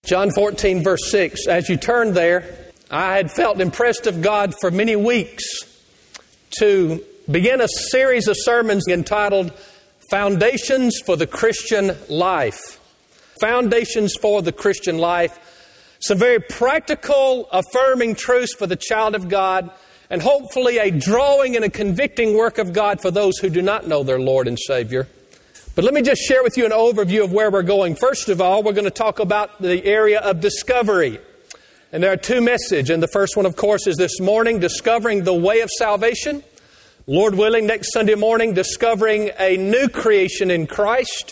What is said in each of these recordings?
John 14, verse 6. As you turn there, I had felt impressed of God for many weeks to begin a series of sermons entitled Foundations for the Christian Life. Foundations for the Christian Life. Some very practical, affirming truths for the child of God, and hopefully a drawing and a convicting work of God for those who do not know their Lord and Savior. But let me just share with you an overview of where we're going. First of all, we're going to talk about the area of discovery. And there are two messages. And the first one, of course, is this morning, discovering the way of salvation. Lord willing, next Sunday morning, discovering a new creation in Christ.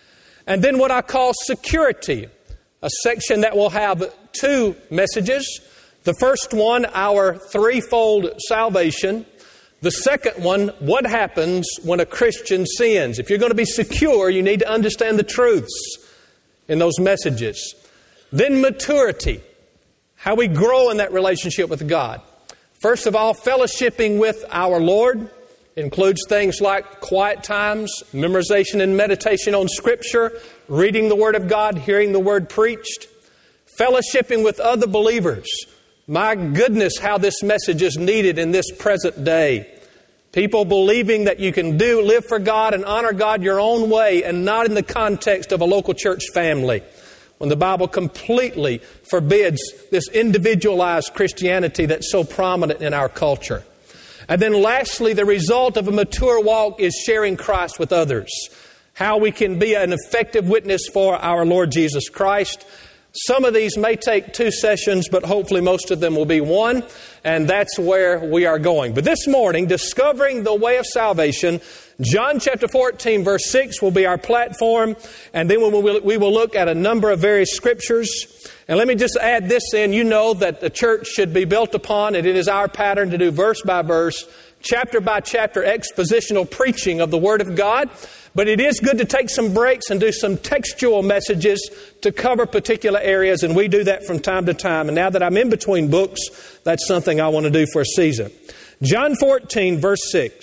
And then what I call security, a section that will have two messages. The first one, our threefold salvation. The second one, what happens when a Christian sins. If you're going to be secure, you need to understand the truths in those messages. Then maturity, how we grow in that relationship with God. First of all, fellowshipping with our Lord includes things like quiet times, memorization and meditation on Scripture, reading the Word of God, hearing the Word preached, fellowshipping with other believers. My goodness, how this message is needed in this present day. People believing that you can live for God and honor God your own way and not in the context of a local church family. When the Bible completely forbids this individualized Christianity that's so prominent in our culture. And then lastly, the result of a mature walk is sharing Christ with others. How we can be an effective witness for our Lord Jesus Christ. Some of these may take 2 sessions, but hopefully most of them will be one, and that's where we are going. But this morning, discovering the way of salvation, John chapter 14, verse 6 will be our platform, and then we will look at a number of various scriptures. And let me just add this in. You know that the church should be built upon, and it is our pattern to do verse by verse, chapter by chapter expositional preaching of the Word of God. But it is good to take some breaks and do some textual messages to cover particular areas, and we do that from time to time. And now that I'm in between books, that's something I want to do for a season. John 14, verse 6.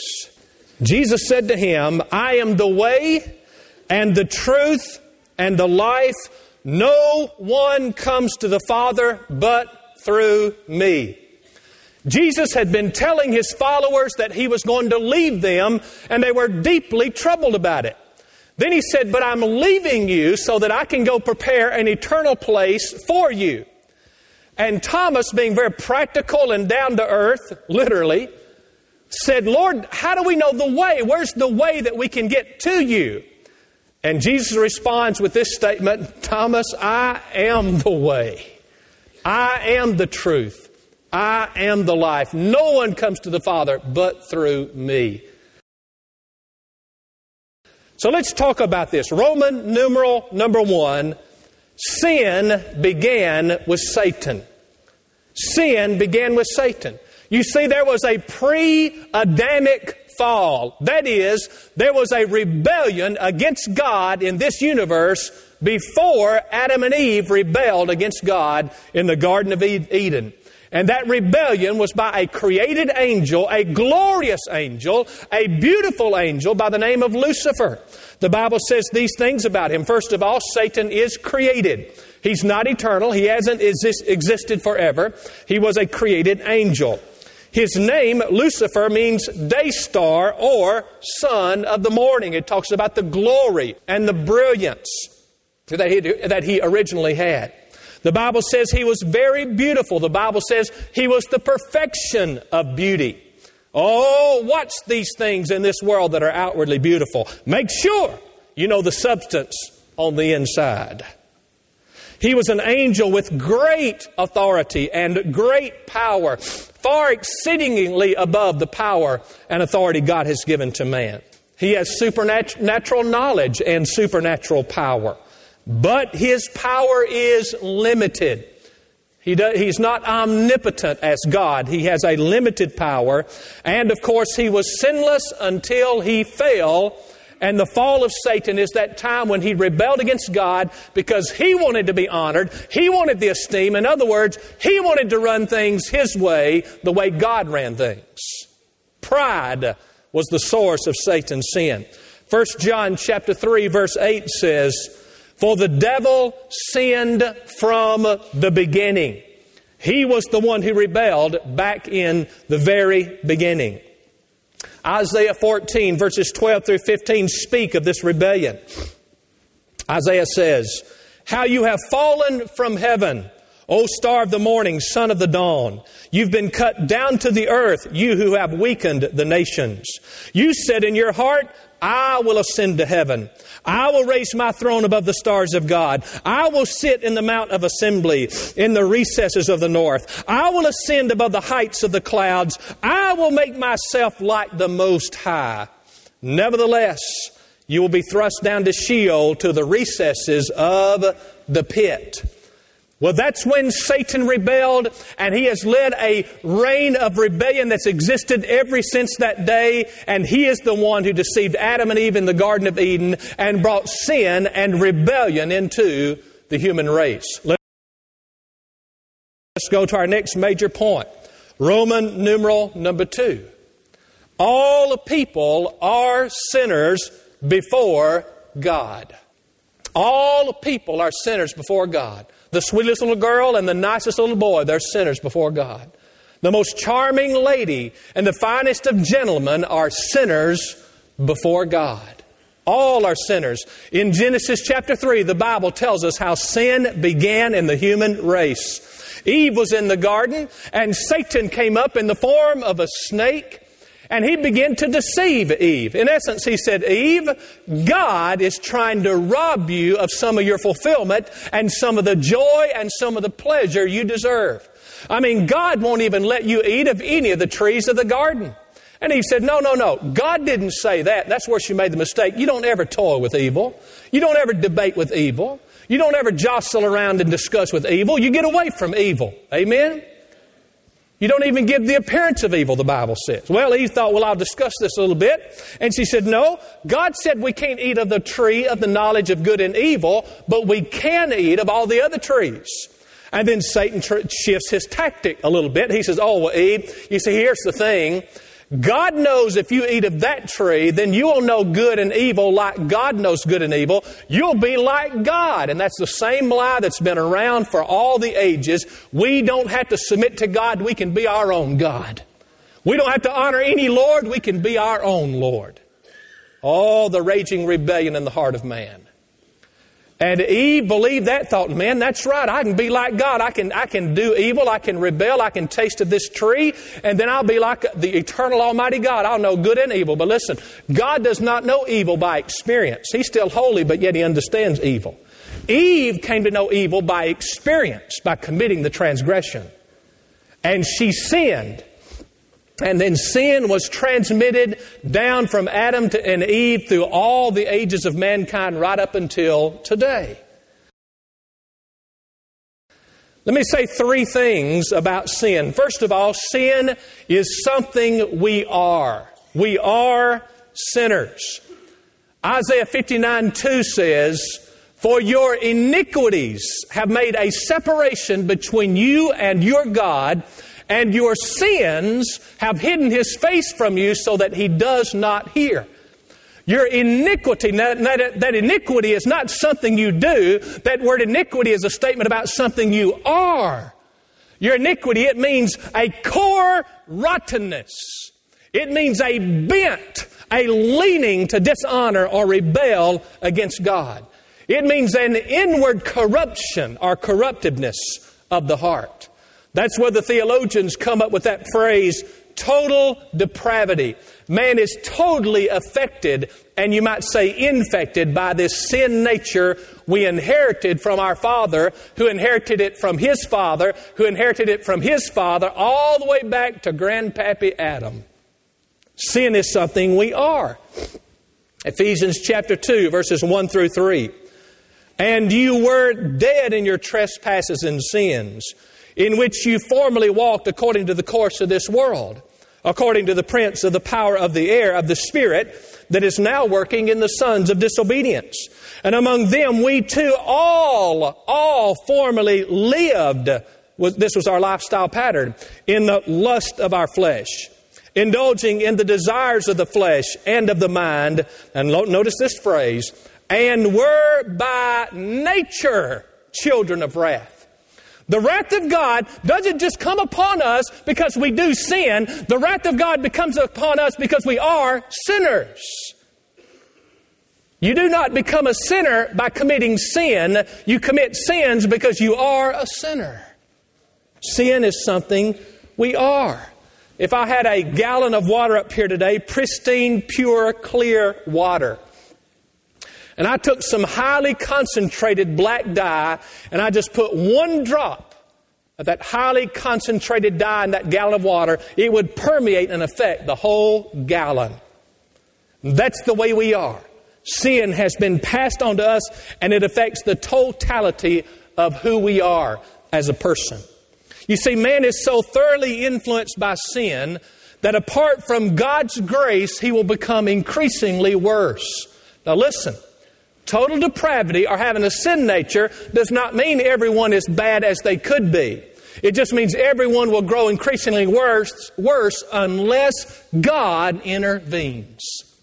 Jesus said to him, I am the way and the truth and the life. No one comes to the Father but through me. Jesus had been telling His followers that He was going to leave them, and they were deeply troubled about it. Then He said, but I'm leaving you so that I can go prepare an eternal place for you. And Thomas, being very practical and down to earth, literally, said, Lord, how do we know the way? Where's the way that we can get to you? And Jesus responds with this statement, Thomas, I am the way. I am the truth. I am the life. No one comes to the Father but through me. So let's talk about this. Roman numeral number 1, sin began with Satan. Sin began with Satan. You see, there was a pre-Adamic fall. That is, there was a rebellion against God in this universe before Adam and Eve rebelled against God in the Garden of Eden. And that rebellion was by a created angel, a glorious angel, a beautiful angel by the name of Lucifer. The Bible says these things about him. First of all, Satan is created. He's not eternal. He hasn't existed forever. He was a created angel. His name, Lucifer, means day star or son of the morning. It talks about the glory and the brilliance that he originally had. The Bible says he was very beautiful. The Bible says he was the perfection of beauty. Oh, watch these things in this world that are outwardly beautiful. Make sure you know the substance on the inside. He was an angel with great authority and great power, far exceedingly above the power and authority God has given to man. He has supernatural knowledge and supernatural power. But His power is limited. He's not omnipotent as God. He has a limited power. And of course, He was sinless until He fell. And the fall of Satan is that time when he rebelled against God because he wanted to be honored. He wanted the esteem. In other words, he wanted to run things his way, the way God ran things. Pride was the source of Satan's sin. 1 John chapter 3, verse 8 says, For the devil sinned from the beginning. He was the one who rebelled back in the very beginning. Isaiah 14 verses 12 through 15 speak of this rebellion. Isaiah says, "How you have fallen from heaven, O star of the morning, son of the dawn. You've been cut down to the earth, you who have weakened the nations. You said in your heart, I will ascend to heaven. I will raise my throne above the stars of God. I will sit in the mount of assembly in the recesses of the north. I will ascend above the heights of the clouds. I will make myself like the Most High. Nevertheless, you will be thrust down to Sheol, to the recesses of the pit." Well, that's when Satan rebelled, and he has led a reign of rebellion that's existed ever since that day, and he is the one who deceived Adam and Eve in the Garden of Eden and brought sin and rebellion into the human race. Let's go to our next major point. Roman numeral number 2. All people are sinners before God. All people are sinners before God. The sweetest little girl and the nicest little boy, they're sinners before God. The most charming lady and the finest of gentlemen are sinners before God. All are sinners. In Genesis chapter 3, the Bible tells us how sin began in the human race. Eve was in the garden, and Satan came up in the form of a snake, and he began to deceive Eve. In essence, he said, Eve, God is trying to rob you of some of your fulfillment and some of the joy and some of the pleasure you deserve. I mean, God won't even let you eat of any of the trees of the garden. And Eve said, no. God didn't say that. That's where she made the mistake. You don't ever toy with evil. You don't ever debate with evil. You don't ever jostle around and discuss with evil. You get away from evil. Amen? You don't even give the appearance of evil, the Bible says. Well, Eve thought, I'll discuss this a little bit. And she said, no, God said we can't eat of the tree of the knowledge of good and evil, but we can eat of all the other trees. And then Satan shifts his tactic a little bit. He says, Eve, you see, here's the thing. God knows if you eat of that tree, then you will know good and evil like God knows good and evil. You'll be like God. And that's the same lie that's been around for all the ages. We don't have to submit to God. We can be our own God. We don't have to honor any Lord. We can be our own Lord. Oh, the raging rebellion in the heart of man. And Eve believed that, thought, man, that's right. I can be like God. I can do evil. I can rebel. I can taste of this tree. And then I'll be like the eternal Almighty God. I'll know good and evil. But listen, God does not know evil by experience. He's still holy, but yet He understands evil. Eve came to know evil by experience, by committing the transgression. And she sinned. And then sin was transmitted down from Adam and Eve through all the ages of mankind right up until today. Let me say 3 things about sin. First of all, sin is something we are. We are sinners. Isaiah 59:2 says, "For your iniquities have made a separation between you and your God, and your sins have hidden His face from you so that He does not hear." Your iniquity, that iniquity is not something you do. That word iniquity is a statement about something you are. Your iniquity, it means a core rottenness. It means a bent, a leaning to dishonor or rebel against God. It means an inward corruption or corruptiveness of the heart. That's where the theologians come up with that phrase, total depravity. Man is totally affected, and you might say infected, by this sin nature we inherited from our father, who inherited it from his father, who inherited it from his father, all the way back to Grandpappy Adam. Sin is something we are. Ephesians chapter 2, verses 1 through 3. "And you were dead in your trespasses and sins, in which you formerly walked according to the course of this world, according to the prince of the power of the air, of the spirit that is now working in the sons of disobedience. And among them we too all formerly lived," this was our lifestyle pattern, "in the lust of our flesh, indulging in the desires of the flesh and of the mind," and notice this phrase, and were by nature children of wrath. The wrath of God doesn't just come upon us because we do sin. The wrath of God becomes upon us because we are sinners. You do not become a sinner by committing sin. You commit sins because you are a sinner. Sin is something we are. If I had a gallon of water up here today, pristine, pure, clear water, and I took some highly concentrated black dye and I just put one drop of that highly concentrated dye in that gallon of water, it would permeate and affect the whole gallon. That's the way we are. Sin has been passed on to us and it affects the totality of who we are as a person. You see, man is so thoroughly influenced by sin that apart from God's grace, he will become increasingly worse. Now listen. Total depravity or having a sin nature does not mean everyone is bad as they could be. It just means everyone will grow increasingly worse unless God intervenes.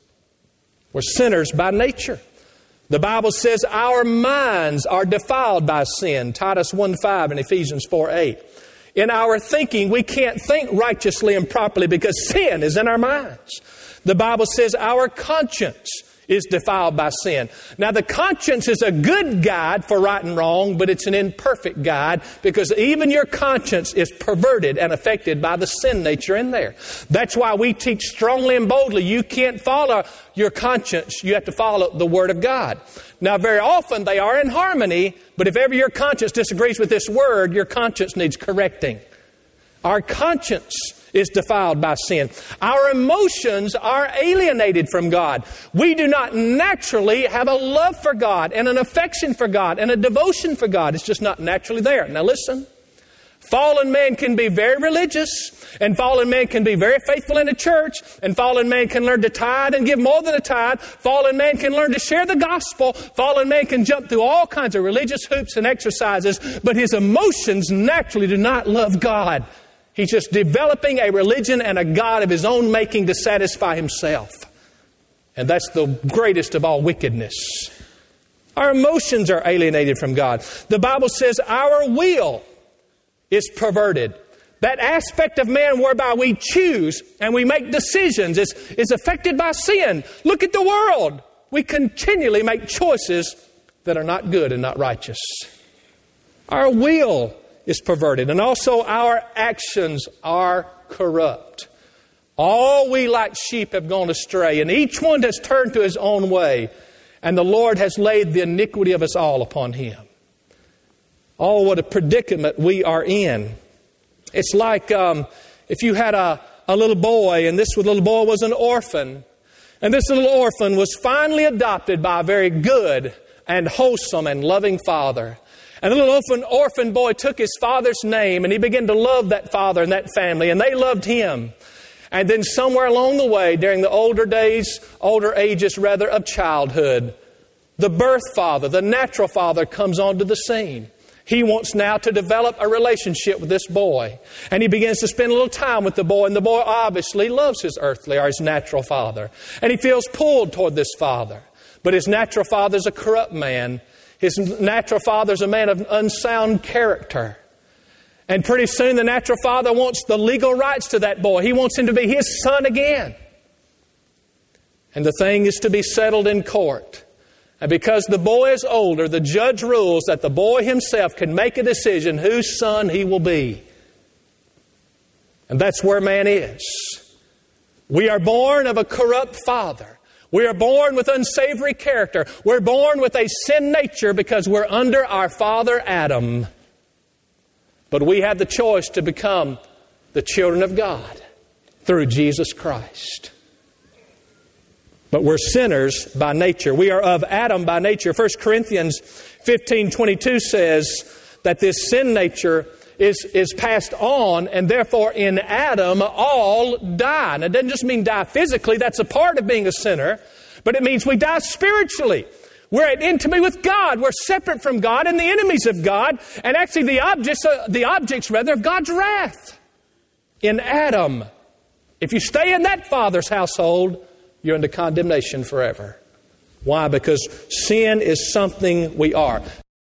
We're sinners by nature. The Bible says our minds are defiled by sin. Titus 1:5 and Ephesians 4:8. In our thinking, we can't think righteously and properly because sin is in our minds. The Bible says our conscience is defiled by sin. Now, the conscience is a good guide for right and wrong, but it's an imperfect guide because even your conscience is perverted and affected by the sin nature in there. That's why we teach strongly and boldly, you can't follow your conscience, you have to follow the Word of God. Now, very often they are in harmony, but if ever your conscience disagrees with this Word, your conscience needs correcting. Our conscience is defiled by sin. Our emotions are alienated from God. We do not naturally have a love for God and an affection for God and a devotion for God. It's just not naturally there. Now listen, fallen man can be very religious, and fallen man can be very faithful in a church, and fallen man can learn to tithe and give more than a tithe. Fallen man can learn to share the gospel. Fallen man can jump through all kinds of religious hoops and exercises, but his emotions naturally do not love God. He's just developing a religion and a God of his own making to satisfy himself. And that's the greatest of all wickedness. Our emotions are alienated from God. The Bible says our will is perverted. That aspect of man whereby we choose and we make decisions is affected by sin. Look at the world. We continually make choices that are not good and not righteous. Our will is perverted, and also our actions are corrupt. All we like sheep have gone astray, and each one has turned to his own way, and the Lord has laid the iniquity of us all upon him. Oh, what a predicament we are in. It's like if you had a little boy, and this little boy was an orphan, and this little orphan was finally adopted by a very good and wholesome and loving father. And the little orphan boy took his father's name and he began to love that father and that family, and they loved him. And then somewhere along the way, during the older ages of childhood, the birth father, the natural father, comes onto the scene. He wants now to develop a relationship with this boy. And he begins to spend a little time with the boy, and the boy obviously loves his earthly or his natural father. And he feels pulled toward this father. But his natural father is a corrupt man. His natural father is a man of unsound character. And pretty soon the natural father wants the legal rights to that boy. He wants him to be his son again. And the thing is to be settled in court. And because the boy is older, the judge rules that the boy himself can make a decision whose son he will be. And that's where man is. We are born of a corrupt father. We are born with unsavory character. We're born with a sin nature because we're under our father Adam. But we have the choice to become the children of God through Jesus Christ. But we're sinners by nature. We are of Adam by nature. 1 Corinthians 15:22 says that this sin nature is passed on, and therefore in Adam all die. And it doesn't just mean die physically. That's a part of being a sinner. But it means we die spiritually. We're at intimacy with God. We're separate from God and the enemies of God, and actually the objects of God's wrath. In Adam, if you stay in that father's household, you're into condemnation forever. Why? Because sin is something we are.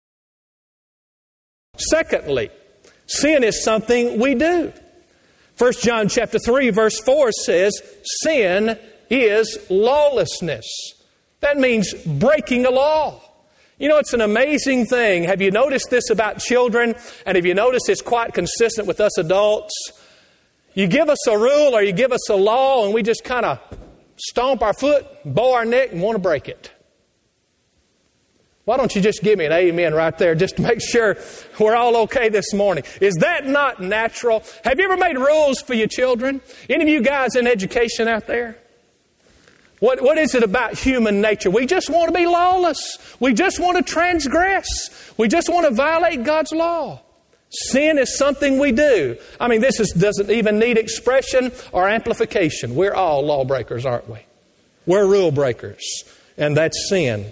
Secondly, sin is something we do. 1 John chapter 3 verse 4 says, sin is lawlessness. That means breaking a law. You know, it's an amazing thing. Have you noticed this about children? And have you noticed it's quite consistent with us adults? You give us a rule or you give us a law and we just kind of stomp our foot, bow our neck and want to break it. Why don't you just give me an amen right there just to make sure we're all okay this morning? Is that not natural? Have you ever made rules for your children? Any of you guys in education out there? What is it about human nature? We just want to be lawless. We just want to transgress. We just want to violate God's law. Sin is something we do. I mean, doesn't even need expression or amplification. We're all lawbreakers, aren't we? We're rule breakers, and that's sin.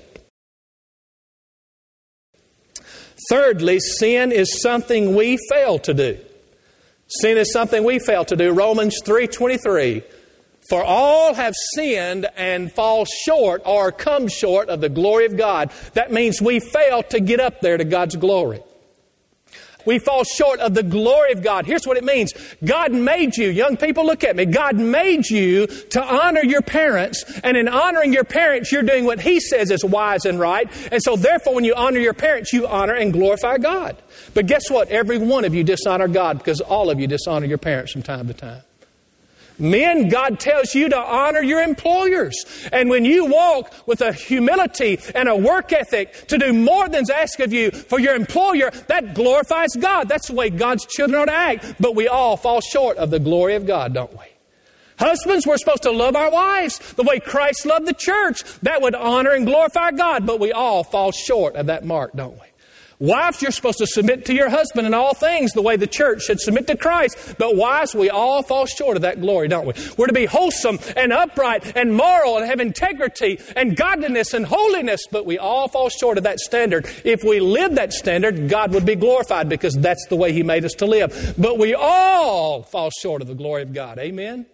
Thirdly, sin is something we fail to do. Sin is something we fail to do. Romans 3:23. For all have sinned and fall short or come short of the glory of God. That means we fail to get up there to God's glory. We fall short of the glory of God. Here's what it means. God made you, young people, look at me. God made you to honor your parents. And in honoring your parents, you're doing what He says is wise and right. And so therefore, when you honor your parents, you honor and glorify God. But guess what? Every one of you dishonor God because all of you dishonor your parents from time to time. Men, God tells you to honor your employers. And when you walk with a humility and a work ethic to do more than's asked of you for your employer, that glorifies God. That's the way God's children are to act. But we all fall short of the glory of God, don't we? Husbands, we're supposed to love our wives the way Christ loved the church. That would honor and glorify God. But we all fall short of that mark, don't we? Wives, you're supposed to submit to your husband in all things the way the church should submit to Christ. But wives, we all fall short of that glory, don't we? We're to be wholesome and upright and moral and have integrity and godliness and holiness. But we all fall short of that standard. If we live that standard, God would be glorified because that's the way He made us to live. But we all fall short of the glory of God. Amen?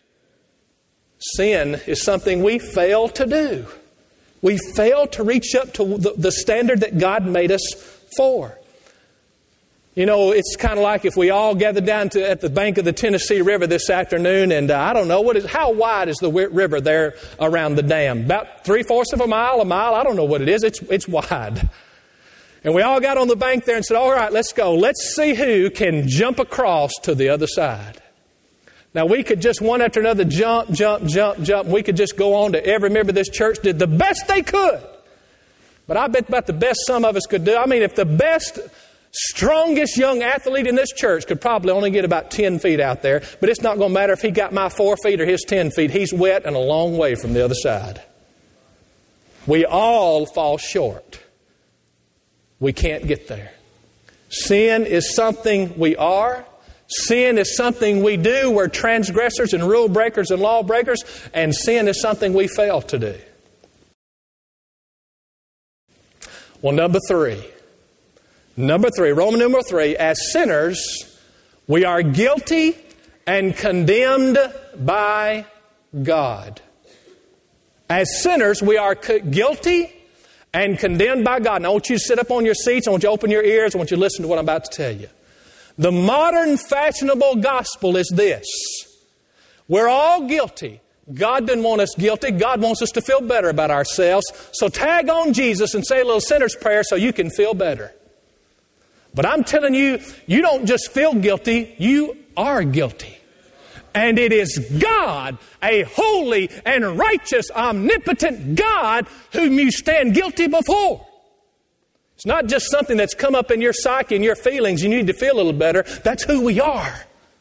Sin is something we fail to do. We fail to reach up to the standard that God made us for. You know, it's kind of like if we all gathered down at the bank of the Tennessee River this afternoon, and I don't know, how wide is the river there around the dam? About 3/4 of a mile, I don't know what it is. It's wide. And we all got on the bank there and said, all right, let's go. Let's see who can jump across to the other side. Now, we could just one after another jump. We could just go on to every member of this church did the best they could. But I bet about the best some of us could do. I mean, if the best, strongest young athlete in this church could probably only get about 10 feet out there, but it's not going to matter if he got my 4 feet or his 10 feet. He's wet and a long way from the other side. We all fall short. We can't get there. Sin is something we are. Sin is something we do. We're transgressors and rule breakers and law breakers. And sin is something we fail to do. Well, number three, Roman numeral 3, as sinners, we are guilty and condemned by God. As sinners, we are guilty and condemned by God. Now, I want you to sit up on your seats. I want you to open your ears. I want you to listen to what I'm about to tell you. The modern fashionable gospel is this. We're all guilty. God didn't want us guilty. God wants us to feel better about ourselves. So tag on Jesus and say a little sinner's prayer so you can feel better. But I'm telling you, you don't just feel guilty, you are guilty. And it is God, a holy and righteous, omnipotent God, whom you stand guilty before. It's not just something that's come up in your psyche and your feelings. You need to feel a little better. That's who we are.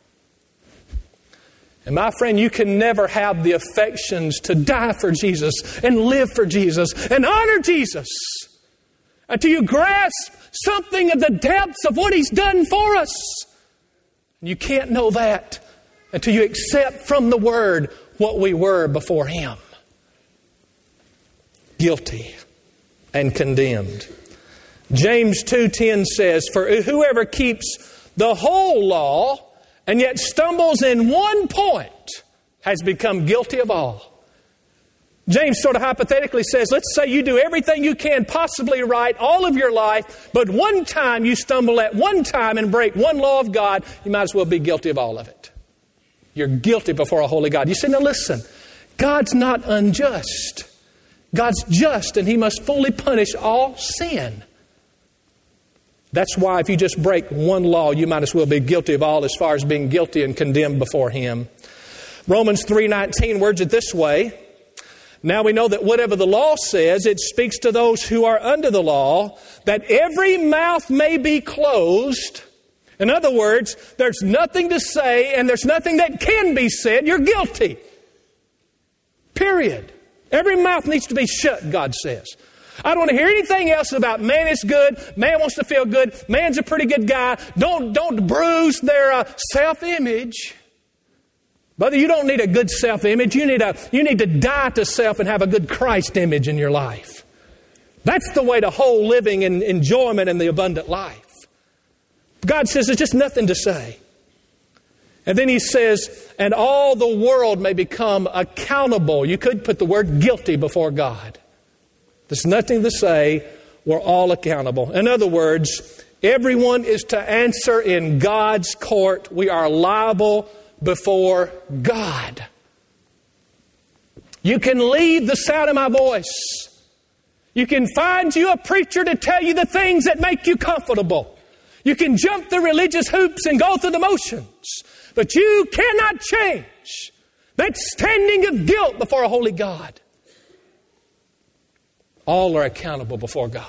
And my friend, you can never have the affections to die for Jesus and live for Jesus and honor Jesus until you grasp something of the depths of what He's done for us. You can't know that until you accept from the Word what we were before Him. Guilty and condemned. James 2:10 says, "For whoever keeps the whole law and yet stumbles in one point has become guilty of all." James sort of hypothetically says, let's say you do everything you can possibly right all of your life, but one time you stumble at one time and break one law of God, you might as well be guilty of all of it. You're guilty before a holy God. You say, now listen, God's not unjust. God's just, and He must fully punish all sin. That's why if you just break one law, you might as well be guilty of all as far as being guilty and condemned before Him. Romans 3:19 words it this way. Now we know that whatever the law says, it speaks to those who are under the law, that every mouth may be closed. In other words, there's nothing to say and there's nothing that can be said. You're guilty. Period. Every mouth needs to be shut, God says. I don't want to hear anything else about man is good, man wants to feel good, man's a pretty good guy. Don't bruise their self-image. Brother, you don't need a good self-image. You need to die to self and have a good Christ image in your life. That's the way to whole living and enjoyment in the abundant life. God says there's just nothing to say. And then He says, and all the world may become accountable. You could put the word guilty before God. There's nothing to say. We're all accountable. In other words, everyone is to answer in God's court. We are liable before God. You can leave the sound of my voice. You can find you a preacher to tell you the things that make you comfortable. You can jump the religious hoops and go through the motions. But you cannot change that standing of guilt before a holy God. All are accountable before God.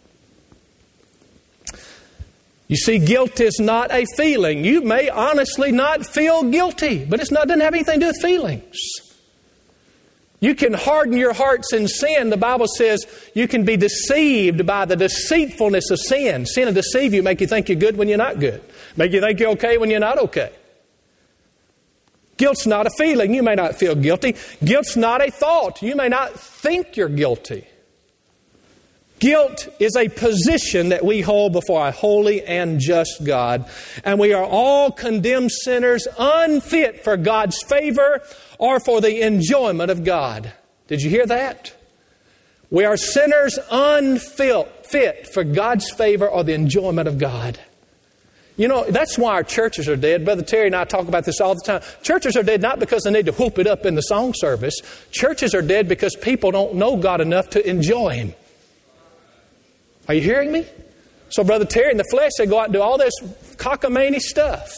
You see, guilt is not a feeling. You may honestly not feel guilty, but it doesn't have anything to do with feelings. You can harden your hearts in sin. The Bible says you can be deceived by the deceitfulness of sin. Sin will deceive you, make you think you're good when you're not good. Make you think you're okay when you're not okay. Guilt's not a feeling. You may not feel guilty. Guilt's not a thought. You may not think you're guilty. Guilt is a position that we hold before a holy and just God. And we are all condemned sinners, unfit for God's favor or for the enjoyment of God. Did you hear that? We are sinners unfit for God's favor or the enjoyment of God. You know, that's why our churches are dead. Brother Terry and I talk about this all the time. Churches are dead not because they need to whoop it up in the song service. Churches are dead because people don't know God enough to enjoy Him. Are you hearing me? So Brother Terry in the flesh, they go out and do all this cockamamie stuff.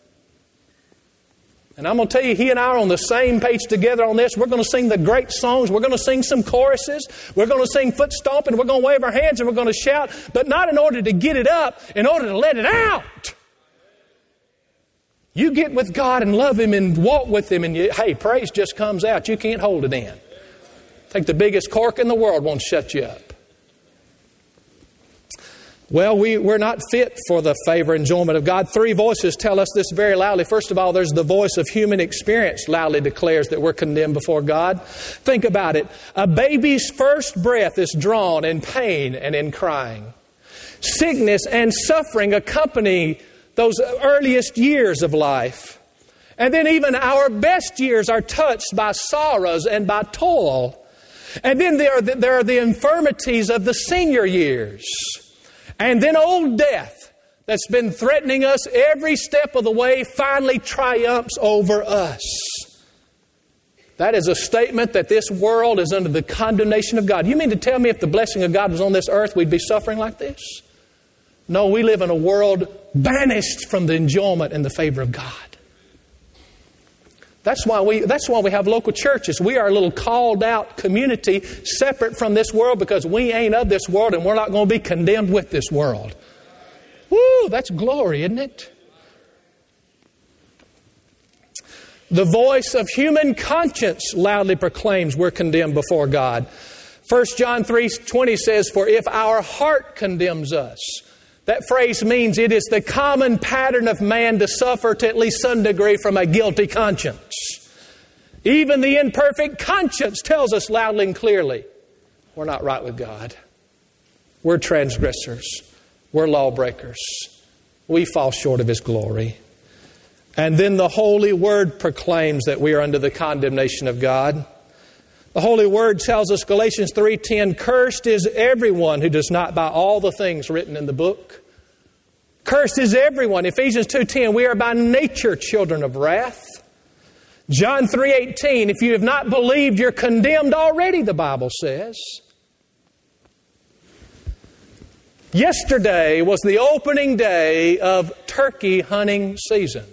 And I'm going to tell you, he and I are on the same page together on this. We're going to sing the great songs. We're going to sing some choruses. We're going to sing foot stomping. We're going to wave our hands and we're going to shout. But not in order to get it up, in order to let it out. You get with God and love Him and walk with Him and hey, praise just comes out. You can't hold it in. Take the biggest cork in the world won't shut you up. Well, we're not fit for the favor and enjoyment of God. 3 voices tell us this very loudly. First of all, there's the voice of human experience loudly declares that we're condemned before God. Think about it. A baby's first breath is drawn in pain and in crying. Sickness and suffering accompany those earliest years of life. And then even our best years are touched by sorrows and by toil. And then there are the infirmities of the senior years. And then old death that's been threatening us every step of the way finally triumphs over us. That is a statement that this world is under the condemnation of God. You mean to tell me if the blessing of God was on this earth, we'd be suffering like this? No, we live in a world banished from the enjoyment and the favor of God. That's why we have local churches. We are a little called out community separate from this world because we ain't of this world and we're not going to be condemned with this world. Woo, that's glory, isn't it? The voice of human conscience loudly proclaims we're condemned before God. 1 John 3:20 says, for if our heart condemns us, that phrase means it is the common pattern of man to suffer to at least some degree from a guilty conscience. Even the imperfect conscience tells us loudly and clearly, we're not right with God. We're transgressors. We're lawbreakers. We fall short of His glory. And then the Holy Word proclaims that we are under the condemnation of God. The Holy Word tells us, Galatians 3:10, cursed is everyone who does not buy all the things written in the book. Cursed is everyone. Ephesians 2:10, we are by nature children of wrath. John 3:18, if you have not believed, you're condemned already, the Bible says. Yesterday was the opening day of turkey hunting season.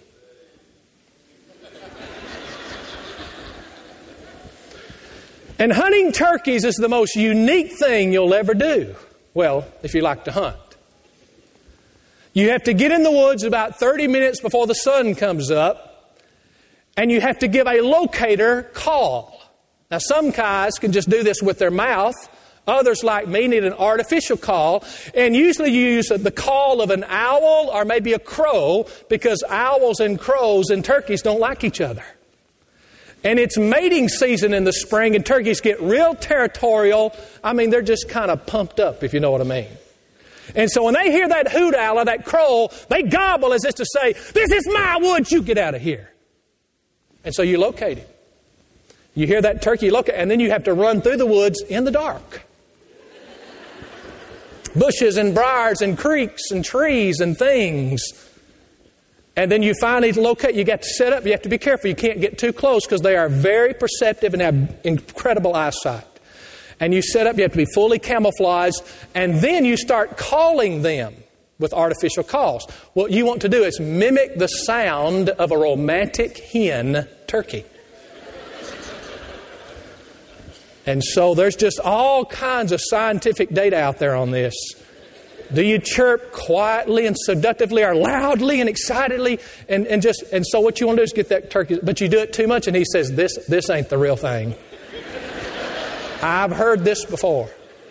And hunting turkeys is the most unique thing you'll ever do. Well, if you like to hunt. You have to get in the woods about 30 minutes before the sun comes up, and you have to give a locator call. Now, some guys can just do this with their mouth. Others, like me, need an artificial call. And usually you use the call of an owl or maybe a crow, because owls and crows and turkeys don't like each other. And it's mating season in the spring, and turkeys get real territorial. I mean, they're just kind of pumped up, if you know what I mean. And so when they hear that hoot owl or that crow, they gobble as if to say, this is my woods, you get out of here. And so you locate him. You hear that turkey locate, and then you have to run through the woods in the dark. Bushes and briars and creeks and trees and things. And then you finally locate, you got to set up, you have to be careful. You can't get too close because they are very perceptive and have incredible eyesight. And you set up, you have to be fully camouflaged, and then you start calling them with artificial calls. What you want to do is mimic the sound of a romantic hen turkey. And so there's just all kinds of scientific data out there on this. Do you chirp quietly and seductively or loudly and excitedly? And so what you want to do is get that turkey, but you do it too much and he says, this ain't the real thing. I've heard this before.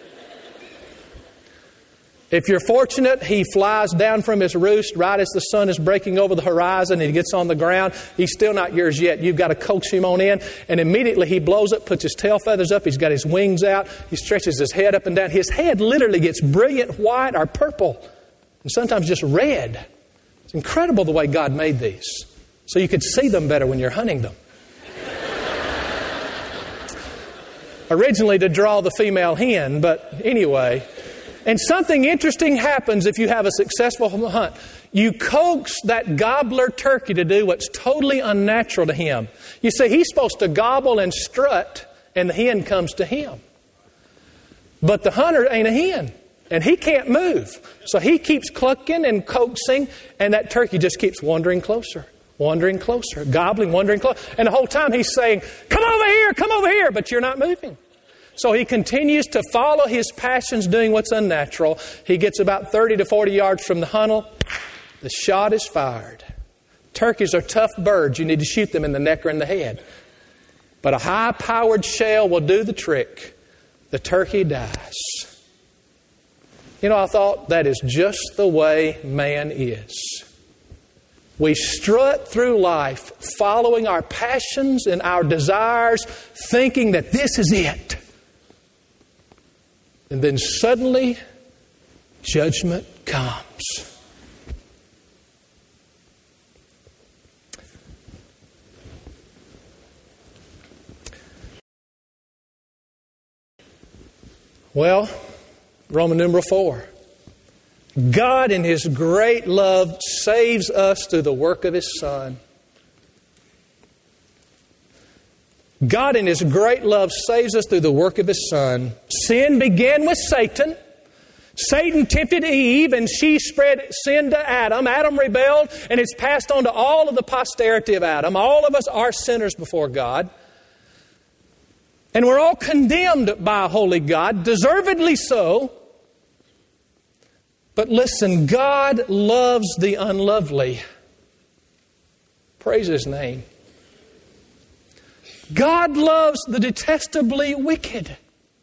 If you're fortunate, he flies down from his roost right as the sun is breaking over the horizon and he gets on the ground. He's still not yours yet. You've got to coax him on in, and immediately he blows up, puts his tail feathers up, he's got his wings out, he stretches his head up and down. His head literally gets brilliant white or purple, and sometimes just red. It's incredible the way God made these. So you could see them better when you're hunting them. Originally to draw the female hen, but anyway. And something interesting happens if you have a successful hunt. You coax that gobbler turkey to do what's totally unnatural to him. You see, he's supposed to gobble and strut, and the hen comes to him. But the hunter ain't a hen, and he can't move. So he keeps clucking and coaxing, and that turkey just keeps wandering closer, gobbling, wandering closer. And the whole time he's saying, come over here, but you're not moving. So he continues to follow his passions, doing what's unnatural. He gets about 30 to 40 yards from the huddle. The shot is fired. Turkeys are tough birds. You need to shoot them in the neck or in the head. But a high-powered shell will do the trick. The turkey dies. You know, I thought that is just the way man is. We strut through life following our passions and our desires, thinking that this is it. And then suddenly, judgment comes. Well, Roman numeral 4. God in His great love saves us through the work of His Son. God in His great love saves us through the work of His Son. Sin began with Satan. Satan tempted Eve and she spread sin to Adam. Adam rebelled and it's passed on to all of the posterity of Adam. All of us are sinners before God. And we're all condemned by a holy God, deservedly so. But listen, God loves the unlovely. Praise His name. God loves the detestably wicked.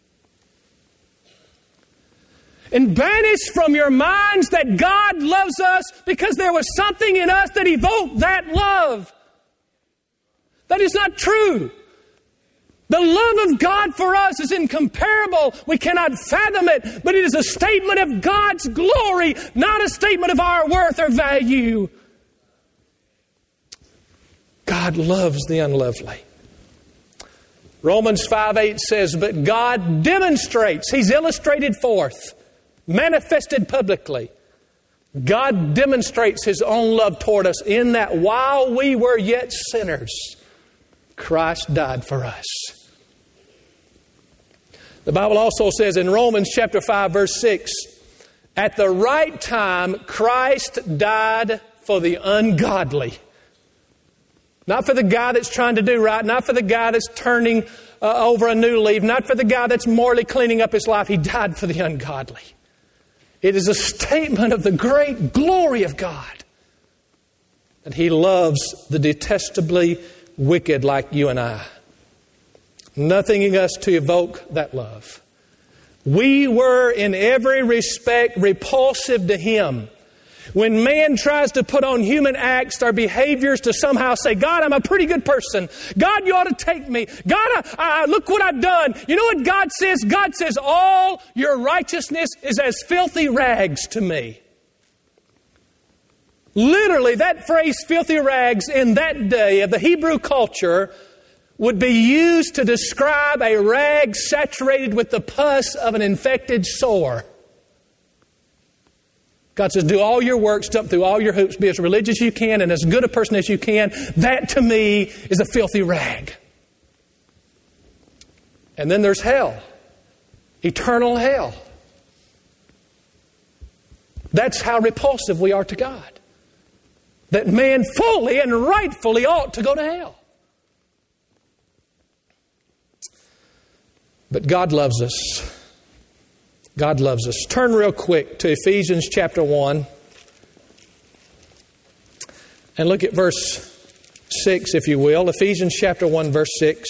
And banish from your minds that God loves us because there was something in us that evoked that love. That is not true. The love of God for us is incomparable. We cannot fathom it, but it is a statement of God's glory, not a statement of our worth or value. God loves the unlovely. Romans 5:8 says, but God demonstrates, He's illustrated forth, manifested publicly. God demonstrates His own love toward us in that while we were yet sinners, Christ died for us. The Bible also says in Romans chapter 5, verse 6, at the right time, Christ died for the ungodly. Not for the guy that's trying to do right, not for the guy that's turning over a new leaf, not for the guy that's morally cleaning up his life. He died for the ungodly. It is a statement of the great glory of God that He loves the detestably wicked like you and I. Nothing in us to evoke that love. We were in every respect repulsive to Him. When man tries to put on human acts or behaviors to somehow say, God, I'm a pretty good person. God, you ought to take me. God, look what I've done. You know what God says? God says, all your righteousness is as filthy rags to me. Literally, that phrase, filthy rags, in that day of the Hebrew culture would be used to describe a rag saturated with the pus of an infected sore. God says, do all your works, jump through all your hoops, be as religious as you can and as good a person as you can. That to me is a filthy rag. And then there's hell. Eternal hell. That's how repulsive we are to God. That man fully and rightfully ought to go to hell. But God loves us. God loves us. Turn real quick to Ephesians chapter 1 and look at verse 6, if you will. Ephesians chapter 1, verse 6.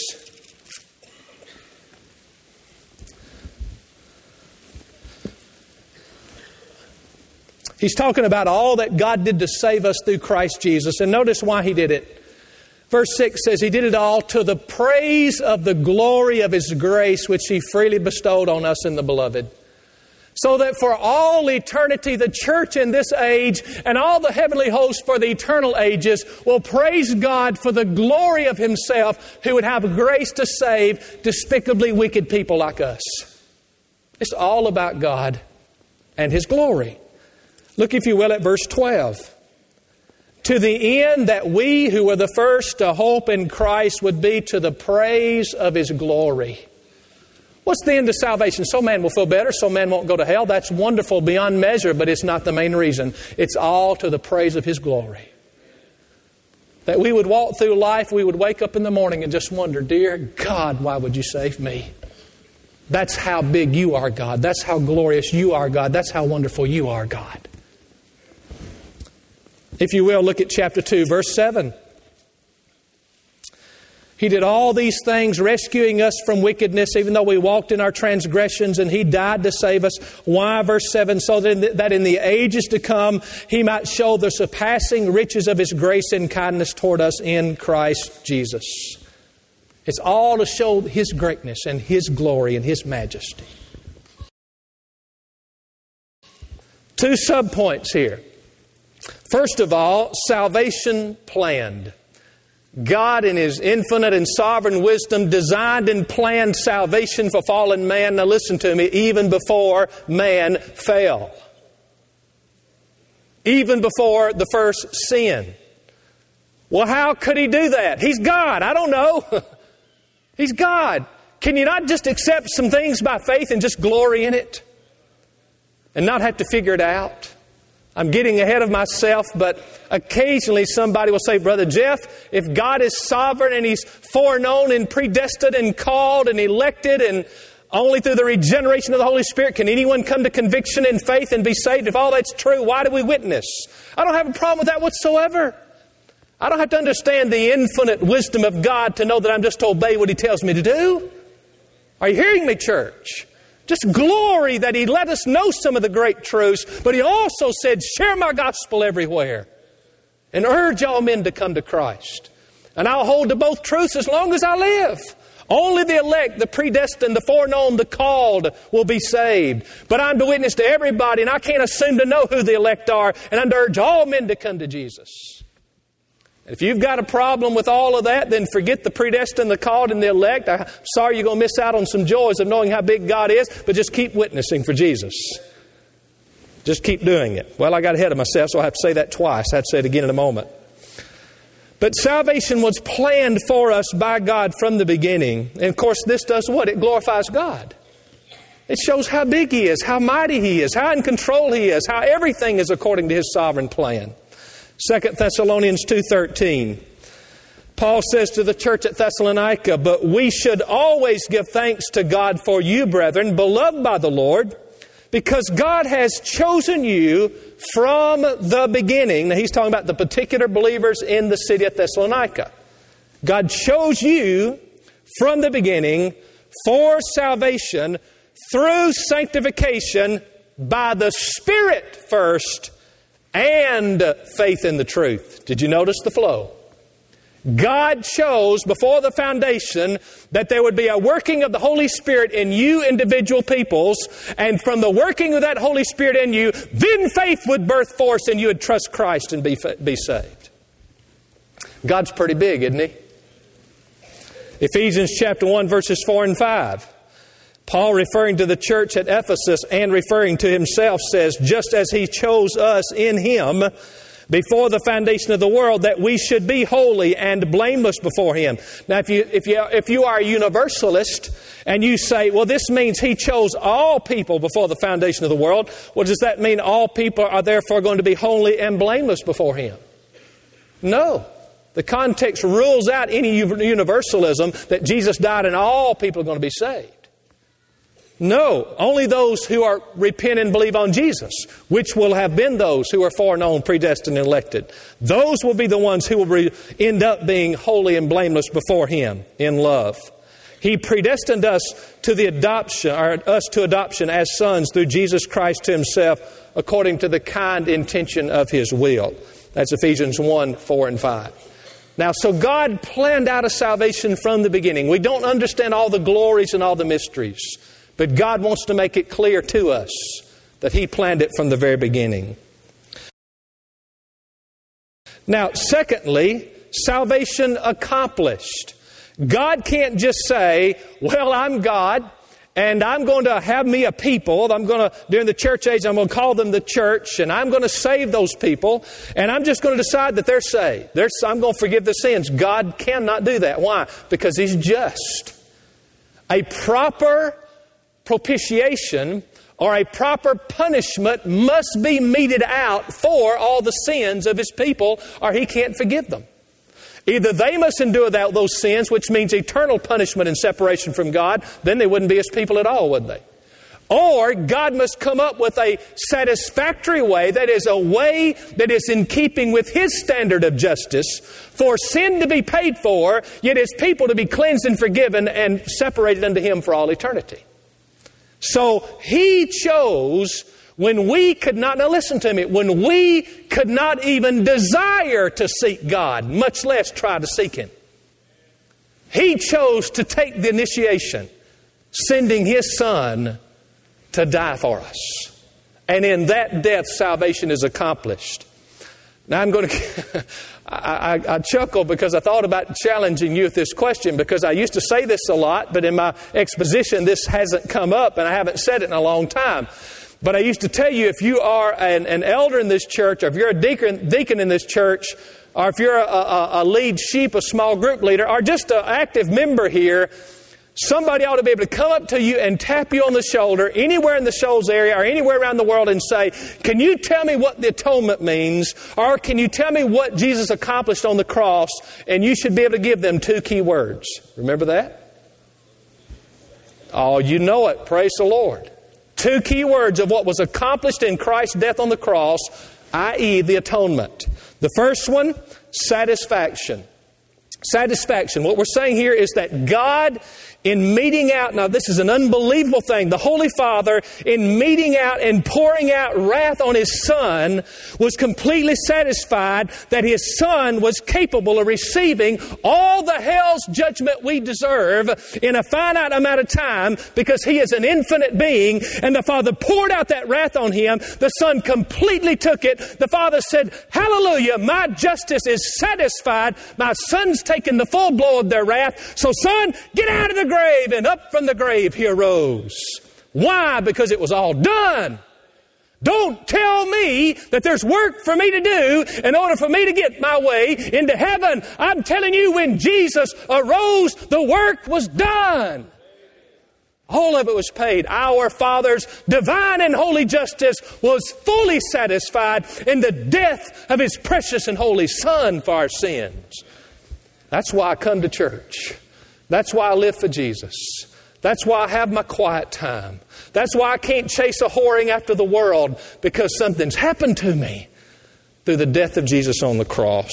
He's talking about all that God did to save us through Christ Jesus. And notice why He did it. Verse 6 says, He did it all to the praise of the glory of His grace, which He freely bestowed on us in the Beloved. So that for all eternity, the church in this age and all the heavenly hosts for the eternal ages will praise God for the glory of Himself, who would have grace to save despicably wicked people like us. It's all about God and His glory. Look, if you will, at verse 12. To the end that we who were the first to hope in Christ would be to the praise of His glory. What's the end of salvation? So man will feel better, so man won't go to hell. That's wonderful beyond measure, but it's not the main reason. It's all to the praise of His glory. That we would walk through life, we would wake up in the morning and just wonder, dear God, why would you save me? That's how big you are, God. That's how glorious you are, God. That's how wonderful you are, God. If you will, look at chapter 2, verse 7. He did all these things, rescuing us from wickedness, even though we walked in our transgressions, and He died to save us. Why? Verse 7, so that in the ages to come, He might show the surpassing riches of His grace and kindness toward us in Christ Jesus. It's all to show His greatness and His glory and His majesty. Two subpoints here. First of all, salvation planned. God in His infinite and sovereign wisdom designed and planned salvation for fallen man. Now listen to me, even before man fell. Even before the first sin. Well, how could He do that? He's God. I don't know. He's God. Can you not just accept some things by faith and just glory in it? And not have to figure it out? I'm getting ahead of myself, but occasionally somebody will say, Brother Jeff, if God is sovereign and He's foreknown and predestined and called and elected and only through the regeneration of the Holy Spirit can anyone come to conviction and faith and be saved, if all that's true, why do we witness? I don't have a problem with that whatsoever. I don't have to understand the infinite wisdom of God to know that I'm just to obey what He tells me to do. Are you hearing me, church? Just glory that He let us know some of the great truths, but He also said, share my gospel everywhere and urge all men to come to Christ. And I'll hold to both truths as long as I live. Only the elect, the predestined, the foreknown, the called will be saved. But I'm to witness to everybody, and I can't assume to know who the elect are, and I'm to urge all men to come to Jesus. If you've got a problem with all of that, then forget the predestined, the called, and the elect. I'm sorry you're going to miss out on some joys of knowing how big God is, but just keep witnessing for Jesus. Just keep doing it. Well, I got ahead of myself, so I have to say that twice. I have to say it again in a moment. But salvation was planned for us by God from the beginning. And of course, this does what? It glorifies God. It shows how big He is, how mighty He is, how in control He is, how everything is according to His sovereign plan. 2 Thessalonians 2:13. Paul says to the church at Thessalonica, "But we should always give thanks to God for you, brethren, beloved by the Lord, because God has chosen you from the beginning." Now he's talking about the particular believers in the city of Thessalonica. God chose you from the beginning for salvation through sanctification by the Spirit first and faith in the truth. Did you notice the flow? God chose before the foundation that there would be a working of the Holy Spirit in you individual peoples, and from the working of that Holy Spirit in you, then faith would birth forth and you would trust Christ and be saved. God's pretty big, isn't He? Ephesians chapter 1 verses 4 and 5. Paul, referring to the church at Ephesus and referring to himself, says, "Just as He chose us in Him before the foundation of the world, that we should be holy and blameless before Him." Now, if you are a universalist and you say, well, this means He chose all people before the foundation of the world, well, does that mean all people are therefore going to be holy and blameless before Him? No. The context rules out any universalism that Jesus died and all people are going to be saved. No, only those who are repent and believe on Jesus, which will have been those who are foreknown, predestined, and elected. Those will be the ones who will end up being holy and blameless before Him in love. He predestined us to the adoption, or us to adoption as sons through Jesus Christ to Himself, according to the kind intention of His will. That's Ephesians 1, 4 and 5. Now, so God planned out a salvation from the beginning. We don't understand all the glories and all the mysteries, but God wants to make it clear to us that He planned it from the very beginning. Now, secondly, salvation accomplished. God can't just say, well, I'm God, and I'm going to have me a people. During the church age, I'm going to call them the church, and I'm going to save those people, and I'm just going to decide that they're saved. I'm going to forgive the sins. God cannot do that. Why? Because He's just. A proper propitiation or a proper punishment must be meted out for all the sins of His people, or He can't forgive them. Either they must endure those sins, which means eternal punishment and separation from God, then they wouldn't be His people at all, would they? Or God must come up with a satisfactory way, that is a way that is in keeping with His standard of justice, for sin to be paid for, yet His people to be cleansed and forgiven and separated unto Him for all eternity. So He chose when we could not, now listen to me, when we could not even desire to seek God, much less try to seek Him. He chose to take the initiation, sending His Son to die for us. And in that death, salvation is accomplished. Now I'm going to, I chuckle because I thought about challenging you with this question, because I used to say this a lot, but in my exposition this hasn't come up and I haven't said it in a long time. But I used to tell you, if you are an elder in this church, or if you're a deacon in this church, or if you're a lead sheep, a small group leader, or just an active member here, somebody ought to be able to come up to you and tap you on the shoulder anywhere in the Shoals area or anywhere around the world and say, can you tell me what the atonement means? Or can you tell me what Jesus accomplished on the cross? And you should be able to give them 2 key words. Remember that? Oh, you know it. Praise the Lord. 2 key words of what was accomplished in Christ's death on the cross, i.e. the atonement. The first one, satisfaction. Satisfaction. What we're saying here is that God, in meting out, now this is an unbelievable thing, the Holy Father, in meting out and pouring out wrath on His Son, was completely satisfied that His Son was capable of receiving all the hell's judgment we deserve in a finite amount of time, because He is an infinite being, and the Father poured out that wrath on Him. The Son completely took it. The Father said, hallelujah, my justice is satisfied. My Son's taken the full blow of their wrath. So Son, get out of the grave. And up from the grave He arose. Why? Because it was all done. Don't tell me that there's work for me to do in order for me to get my way into heaven. I'm telling you, when Jesus arose, the work was done. All of it was paid. Our Father's divine and holy justice was fully satisfied in the death of His precious and holy Son for our sins. That's why I come to church. That's why I live for Jesus. That's why I have my quiet time. That's why I can't chase a whoring after the world, because something's happened to me through the death of Jesus on the cross.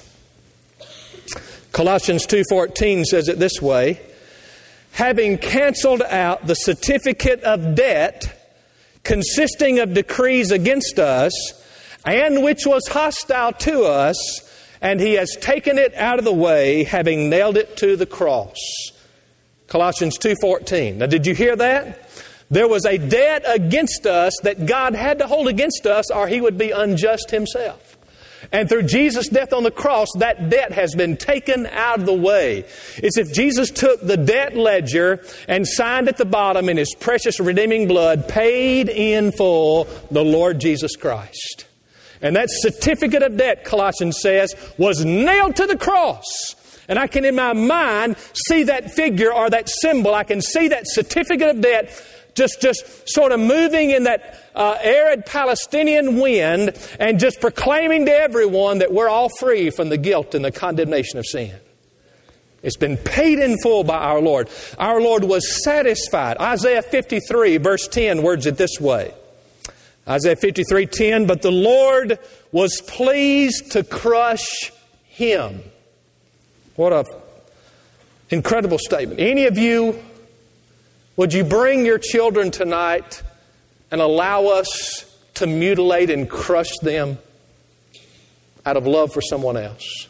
Colossians 2:14 says it this way, having canceled out the certificate of debt consisting of decrees against us, and which was hostile to us, and He has taken it out of the way, having nailed it to the cross. Colossians 2:14. Now, did you hear that? There was a debt against us that God had to hold against us, or He would be unjust Himself. And through Jesus' death on the cross, that debt has been taken out of the way. It's if Jesus took the debt ledger and signed at the bottom in His precious redeeming blood, paid in full the Lord Jesus Christ. And that certificate of debt, Colossians says, was nailed to the cross. And I can in my mind see that figure or that symbol. I can see that certificate of debt just sort of moving in that arid Palestinian wind and just proclaiming to everyone that we're all free from the guilt and the condemnation of sin. It's been paid in full by our Lord. Our Lord was satisfied. Isaiah 53 verse 10 words it this way. Isaiah 53:10, but the Lord was pleased to crush Him. What an incredible statement. Any of you, would you bring your children tonight and allow us to mutilate and crush them out of love for someone else?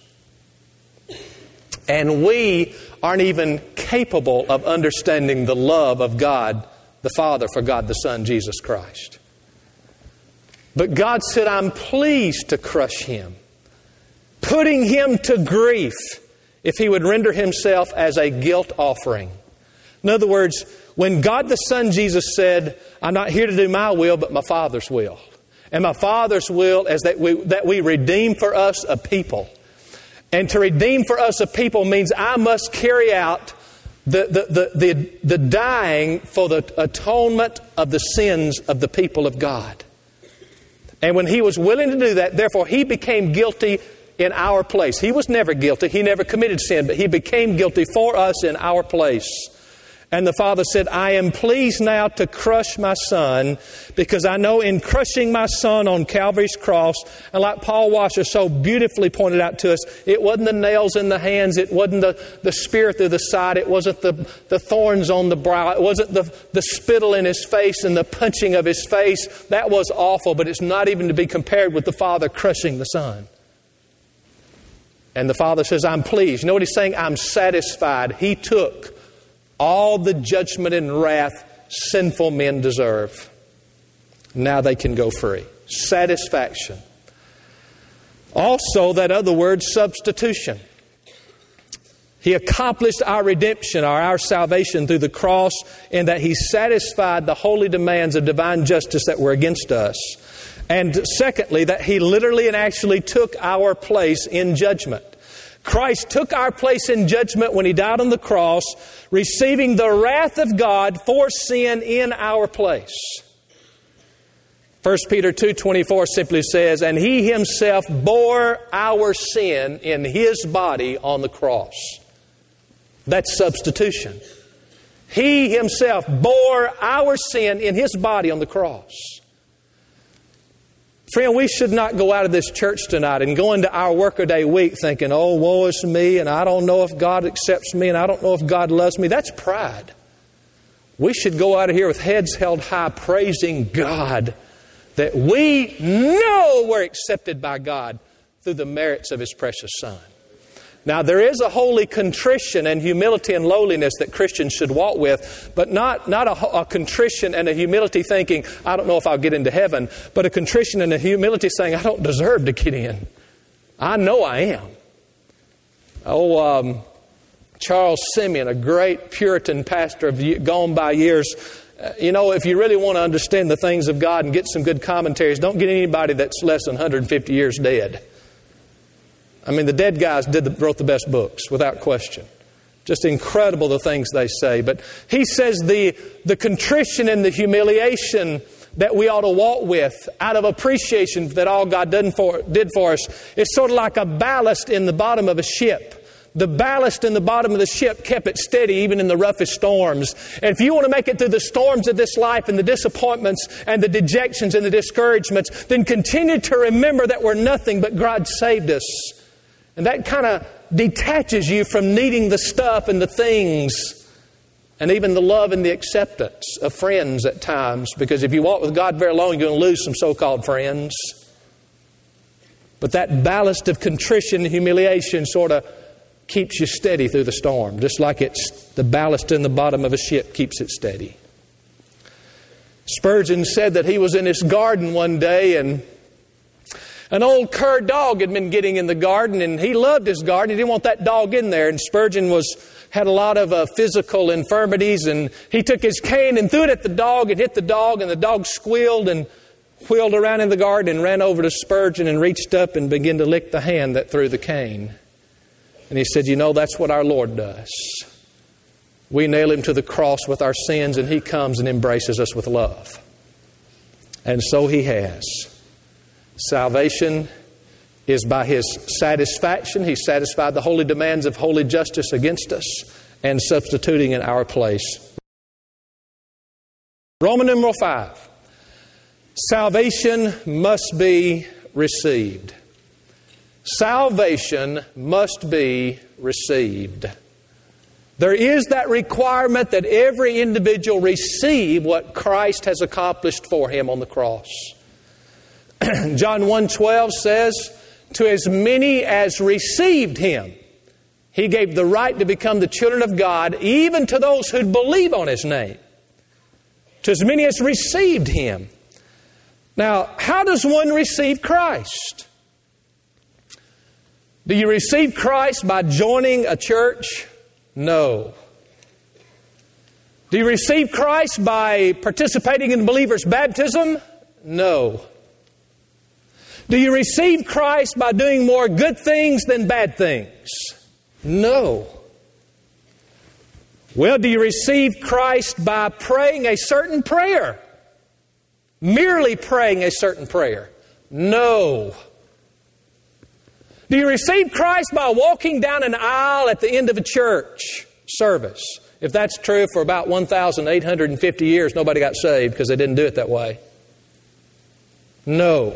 And we aren't even capable of understanding the love of God the Father for God the Son, Jesus Christ. But God said, I'm pleased to crush Him, putting Him to grief if He would render Himself as a guilt offering. In other words, when God the Son Jesus said, I'm not here to do my will, but my Father's will. And my Father's will is that we redeem for us a people. And to redeem for us a people means I must carry out the dying for the atonement of the sins of the people of God. And when He was willing to do that, therefore He became guilty in our place. He was never guilty. He never committed sin, but He became guilty for us in our place. And the Father said, I am pleased now to crush my Son, because I know in crushing my Son on Calvary's cross, and like Paul Washer so beautifully pointed out to us, it wasn't the nails in the hands, it wasn't the spear through the side, it wasn't the thorns on the brow, it wasn't the spittle in His face and the punching of His face. That was awful, but it's not even to be compared with the Father crushing the Son. And the Father says, I'm pleased. You know what He's saying? I'm satisfied. He took all the judgment and wrath sinful men deserve. Now they can go free. Satisfaction. Also, that other word, substitution. He accomplished our redemption, or our salvation, through the cross, in that He satisfied the holy demands of divine justice that were against us. And secondly, that He literally and actually took our place in judgment. Christ took our place in judgment when He died on the cross, receiving the wrath of God for sin in our place. 1 Peter 2:24 simply says, and He Himself bore our sin in His body on the cross. That's substitution. He Himself bore our sin in His body on the cross. Friend, we should not go out of this church tonight and go into our workaday week thinking, oh, woe is me, and I don't know if God accepts me, and I don't know if God loves me. That's pride. We should go out of here with heads held high, praising God that we know we're accepted by God through the merits of His precious Son. Now, there is a holy contrition and humility and lowliness that Christians should walk with, but not a contrition and a humility thinking, I don't know if I'll get into heaven, but a contrition and a humility saying, I don't deserve to get in. I know I am. Charles Simeon, a great Puritan pastor of gone by years, if you really want to understand the things of God and get some good commentaries, don't get anybody that's less than 150 years dead. I mean, the dead guys wrote the best books, without question. Just incredible the things they say. But he says the contrition and the humiliation that we ought to walk with out of appreciation that all God did for us is sort of like a ballast in the bottom of a ship. The ballast in the bottom of the ship kept it steady even in the roughest storms. And if you want to make it through the storms of this life and the disappointments and the dejections and the discouragements, then continue to remember that we're nothing but God saved us. And that kind of detaches you from needing the stuff and the things and even the love and the acceptance of friends at times. Because if you walk with God very long, you're going to lose some so-called friends. But that ballast of contrition and humiliation sort of keeps you steady through the storm. Just like it's the ballast in the bottom of a ship keeps it steady. Spurgeon said that he was in his garden one day and an old cur dog had been getting in the garden, and he loved his garden. He didn't want that dog in there. And Spurgeon had a lot of physical infirmities, and he took his cane and threw it at the dog and hit the dog, and the dog squealed and wheeled around in the garden and ran over to Spurgeon and reached up and began to lick the hand that threw the cane. And he said, that's what our Lord does. We nail Him to the cross with our sins, and He comes and embraces us with love. And so He has. Salvation is by His satisfaction. He satisfied the holy demands of holy justice against us and substituting in our place. Roman numeral 5. Salvation must be received. Salvation must be received. There is that requirement that every individual receive what Christ has accomplished for him on the cross. John 1:12 says, to as many as received Him, He gave the right to become the children of God, even to those who believe on His name. To as many as received Him. Now, how does one receive Christ? Do you receive Christ by joining a church? No. Do you receive Christ by participating in believer's baptism? No. Do you receive Christ by doing more good things than bad things? No. Well, do you receive Christ by praying a certain prayer? Merely praying a certain prayer? No. Do you receive Christ by walking down an aisle at the end of a church service? If that's true, for about 1,850 years, nobody got saved because they didn't do it that way. No.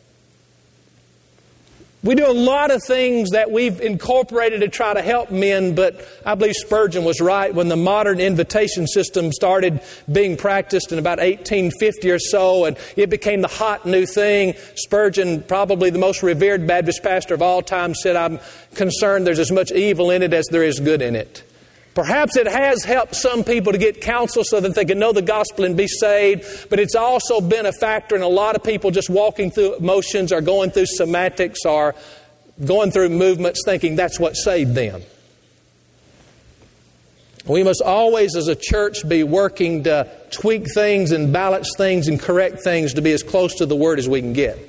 We do a lot of things that we've incorporated to try to help men, but I believe Spurgeon was right when the modern invitation system started being practiced in about 1850 or so, and it became the hot new thing. Spurgeon, probably the most revered Baptist pastor of all time, said, I'm concerned there's as much evil in it as there is good in it. Perhaps it has helped some people to get counsel so that they can know the gospel and be saved, but it's also been a factor in a lot of people just walking through motions or going through semantics or going through movements thinking that's what saved them. We must always as a church be working to tweak things and balance things and correct things to be as close to the Word as we can get.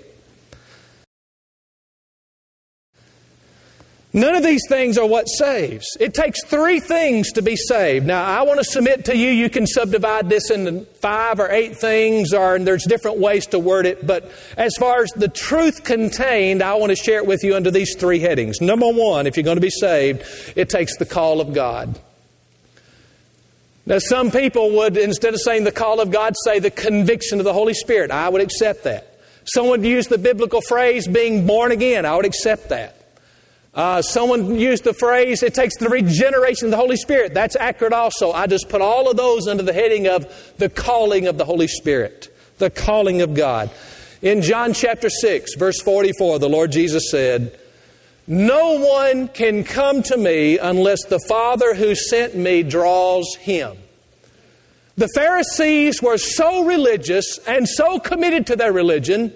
None of these things are what saves. It takes 3 things to be saved. Now, I want to submit to you, you can subdivide this into 5 or 8 things, and there's different ways to word it. But as far as the truth contained, I want to share it with you under these 3 headings. Number 1, if you're going to be saved, it takes the call of God. Now, some people would, instead of saying the call of God, say the conviction of the Holy Spirit. I would accept that. Someone used the biblical phrase being born again. I would accept that. Someone used the phrase, it takes the regeneration of the Holy Spirit. That's accurate also. I just put all of those under the heading of the calling of the Holy Spirit, the calling of God. In John chapter 6, verse 44, the Lord Jesus said, "No one can come to me unless the Father who sent me draws him." The Pharisees were so religious and so committed to their religion,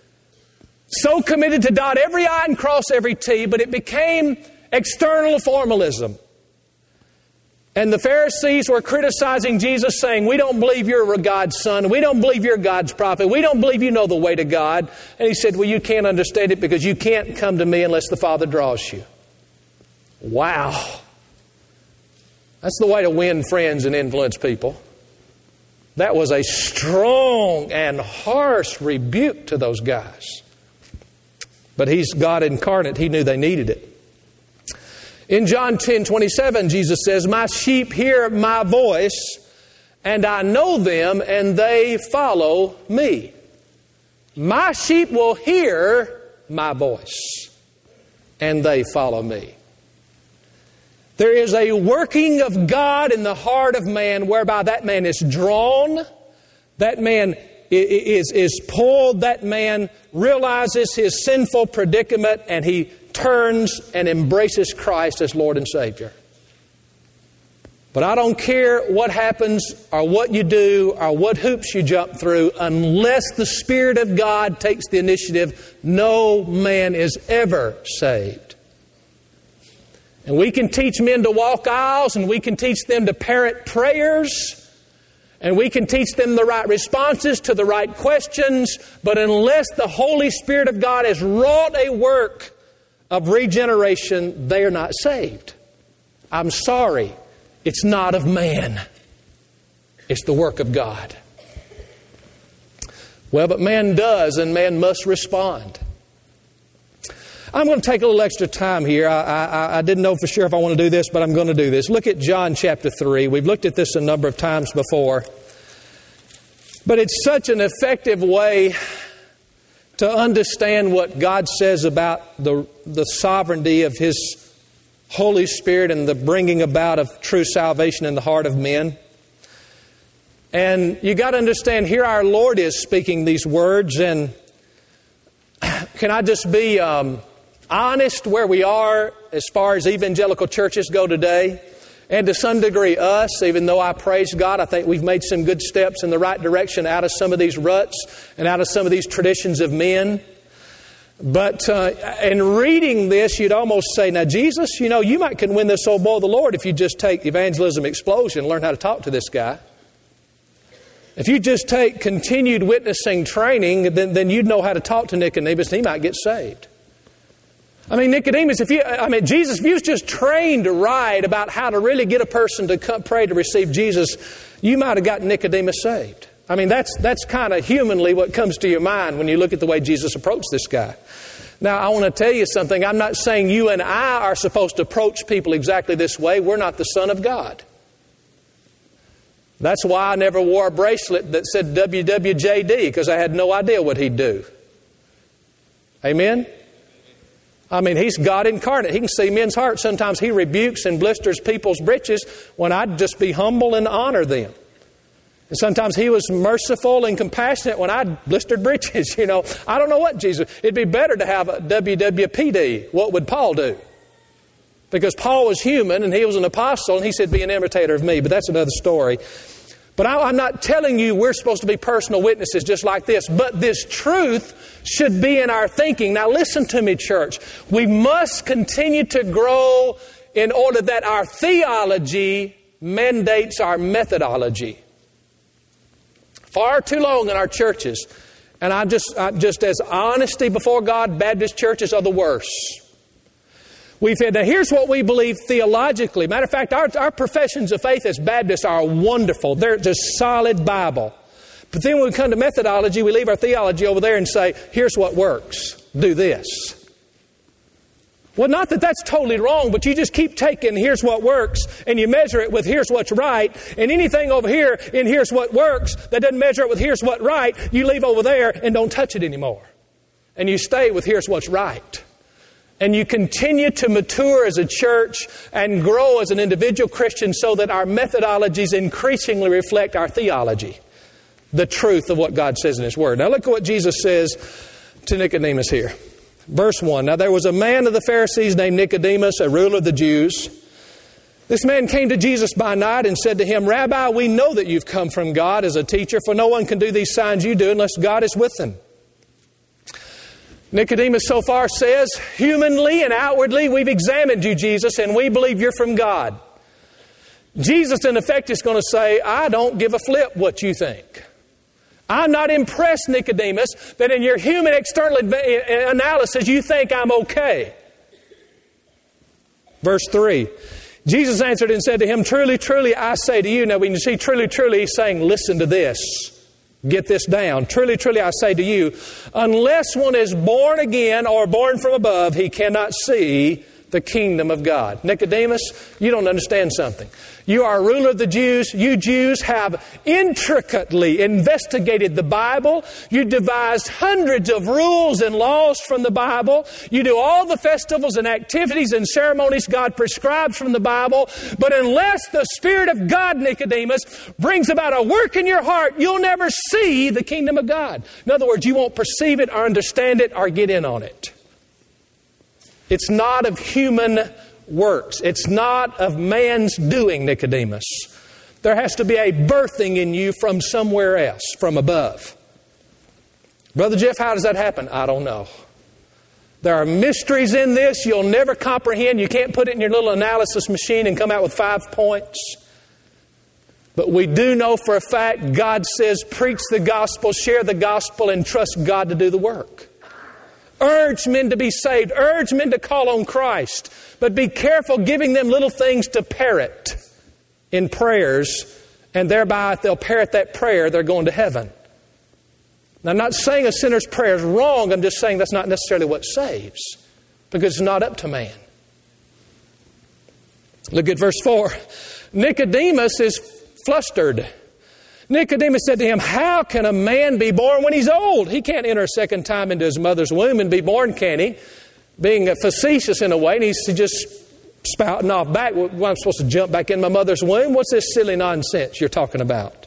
so committed to dot every I and cross every T, but it became external formalism. And the Pharisees were criticizing Jesus, saying, "We don't believe you're God's son. We don't believe you're God's prophet. We don't believe you know the way to God." And He said, "Well, you can't understand it because you can't come to me unless the Father draws you." Wow. That's the way to win friends and influence people. That was a strong and harsh rebuke to those guys. But He's God incarnate. He knew they needed it. In John 10:27, Jesus says, "My sheep hear my voice, and I know them, and they follow me." My sheep will hear my voice, and they follow me. There is a working of God in the heart of man whereby that man is drawn, that man is pulled, that man realizes his sinful predicament, and he turns and embraces Christ as Lord and Savior. But I don't care what happens or what you do or what hoops you jump through, unless the Spirit of God takes the initiative, no man is ever saved. And we can teach men to walk aisles, and we can teach them to parrot prayers, and we can teach them the right responses to the right questions, but unless the Holy Spirit of God has wrought a work of regeneration, they are not saved. I'm sorry, it's not of man. It's the work of God. Well, but man does, and man must respond. I'm going to take a little extra time here. I didn't know for sure if I want to do this, but I'm going to do this. Look at John chapter 3. We've looked at this a number of times before. But it's such an effective way to understand what God says about the sovereignty of His Holy Spirit and the bringing about of true salvation in the heart of men. And you got to understand, here our Lord is speaking these words, and can I just be honest where we are as far as evangelical churches go today? And to some degree us, even though I praise God, I think we've made some good steps in the right direction out of some of these ruts and out of some of these traditions of men. But in reading this, you'd almost say, now Jesus, you might can win this old boy of the Lord if you just take Evangelism Explosion and learn how to talk to this guy. If you just take continued witnessing training, then you'd know how to talk to Nicodemus and he might get saved. I mean, Nicodemus, Jesus, if you was just trained right about how to really get a person to come pray to receive Jesus, you might have gotten Nicodemus saved. I mean, that's kind of humanly what comes to your mind when you look at the way Jesus approached this guy. Now, I want to tell you something. I'm not saying you and I are supposed to approach people exactly this way. We're not the Son of God. That's why I never wore a bracelet that said WWJD, because I had no idea what He'd do. Amen? I mean, He's God incarnate. He can see men's hearts. Sometimes He rebukes and blisters people's britches when I'd just be humble and honor them. And sometimes He was merciful and compassionate when I blistered britches. I don't know what Jesus... It'd be better to have a WWPD. What would Paul do? Because Paul was human and he was an apostle, and he said, be an imitator of me. But that's another story. But I'm not telling you we're supposed to be personal witnesses just like this. But this truth should be in our thinking. Now listen to me, church. We must continue to grow in order that our theology mandates our methodology. Far too long in our churches, and I just as honesty before God, Baptist churches are the worst. We've had, now here's what we believe theologically. Matter of fact, our professions of faith as Baptists are wonderful. They're just solid Bible. But then when we come to methodology, we leave our theology over there and say, here's what works. Do this. Well, not that that's totally wrong, but you just keep taking here's what works and you measure it with here's what's right, and anything over here in here's what works that doesn't measure it with here's what right, you leave over there and don't touch it anymore. And you stay with here's what's right. And you continue to mature as a church and grow as an individual Christian so that our methodologies increasingly reflect our theology, the truth of what God says in His Word. Now look at what Jesus says to Nicodemus here. Verse 1, now there was a man of the Pharisees named Nicodemus, a ruler of the Jews. This man came to Jesus by night and said to Him, Rabbi, we know that you've come from God as a teacher, for no one can do these signs you do unless God is with them. Nicodemus so far says, humanly and outwardly, we've examined you, Jesus, and we believe you're from God. Jesus, in effect, is going to say, I don't give a flip what you think. I'm not impressed, Nicodemus, that in your human external analysis you think I'm okay. Verse 3, Jesus answered and said to him, truly, truly, I say to you. Now when you see truly, truly, He's saying, listen to this. Get this down. Truly, truly, I say to you, unless one is born again or born from above, he cannot see the kingdom of God. Nicodemus, you don't understand something. You are a ruler of the Jews. You Jews have intricately investigated the Bible. You devised hundreds of rules and laws from the Bible. You do all the festivals and activities and ceremonies God prescribes from the Bible. But unless the Spirit of God, Nicodemus, brings about a work in your heart, you'll never see the kingdom of God. In other words, you won't perceive it or understand it or get in on it. It's not of human works. It's not of man's doing, Nicodemus. There has to be a birthing in you from somewhere else, from above. Brother Jeff, how does that happen? I don't know. There are mysteries in this you'll never comprehend. You can't put it in your little analysis machine and come out with 5 points. But we do know for a fact God says, preach the gospel, share the gospel, and trust God to do the work. Urge men to be saved. Urge men to call on Christ. But be careful giving them little things to parrot in prayers. And thereby, if they'll parrot that prayer, they're going to heaven. Now, I'm not saying a sinner's prayer is wrong. I'm just saying that's not necessarily what saves. Because it's not up to man. Look at verse 4. Nicodemus is flustered. Nicodemus said to him, how can a man be born when he's old? He can't enter a second time into his mother's womb and be born, can he? Being facetious in a way, and he's just spouting off back. Well, I'm supposed to jump back in my mother's womb? What's this silly nonsense you're talking about?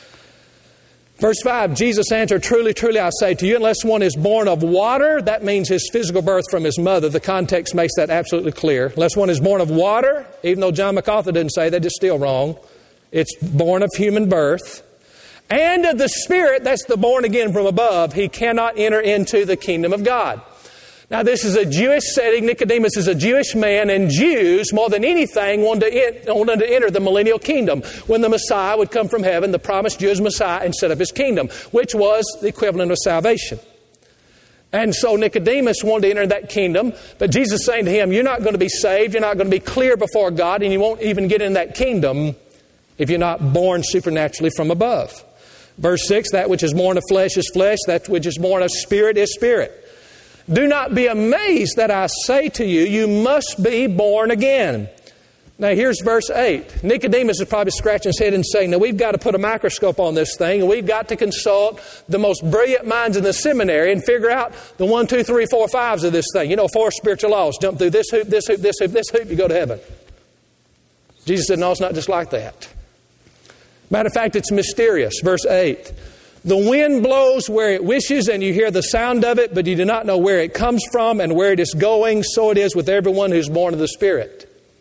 Verse 5, Jesus answered, truly, truly, I say to you, unless one is born of water, that means his physical birth from his mother. The context makes that absolutely clear. Unless one is born of water, even though John MacArthur didn't say that, it's still wrong. It's born of human birth. And of the Spirit, that's the born again from above, he cannot enter into the kingdom of God. Now this is a Jewish setting. Nicodemus is a Jewish man, and Jews, more than anything, wanted to enter the millennial kingdom when the Messiah would come from heaven, the promised Jewish Messiah, and set up His kingdom, which was the equivalent of salvation. And so Nicodemus wanted to enter that kingdom, but Jesus is saying to him, you're not going to be saved, you're not going to be clear before God, and you won't even get in that kingdom if you're not born supernaturally from above. Verse 6, that which is born of flesh is flesh, that which is born of spirit is spirit. Do not be amazed that I say to you, you must be born again. Now here's verse 8. Nicodemus is probably scratching his head and saying, now we've got to put a microscope on this thing, and we've got to consult the most brilliant minds in the seminary and figure out the 1, 2, 3, 4, 5s of this thing. You know, 4 spiritual laws. Jump through this hoop, this hoop, this hoop, this hoop, you go to heaven. Jesus said, no, it's not just like that. Matter of fact, it's mysterious. Verse 8. The wind blows where it wishes, and you hear the sound of it, but you do not know where it comes from and where it is going. So it is with everyone who's born of the Spirit.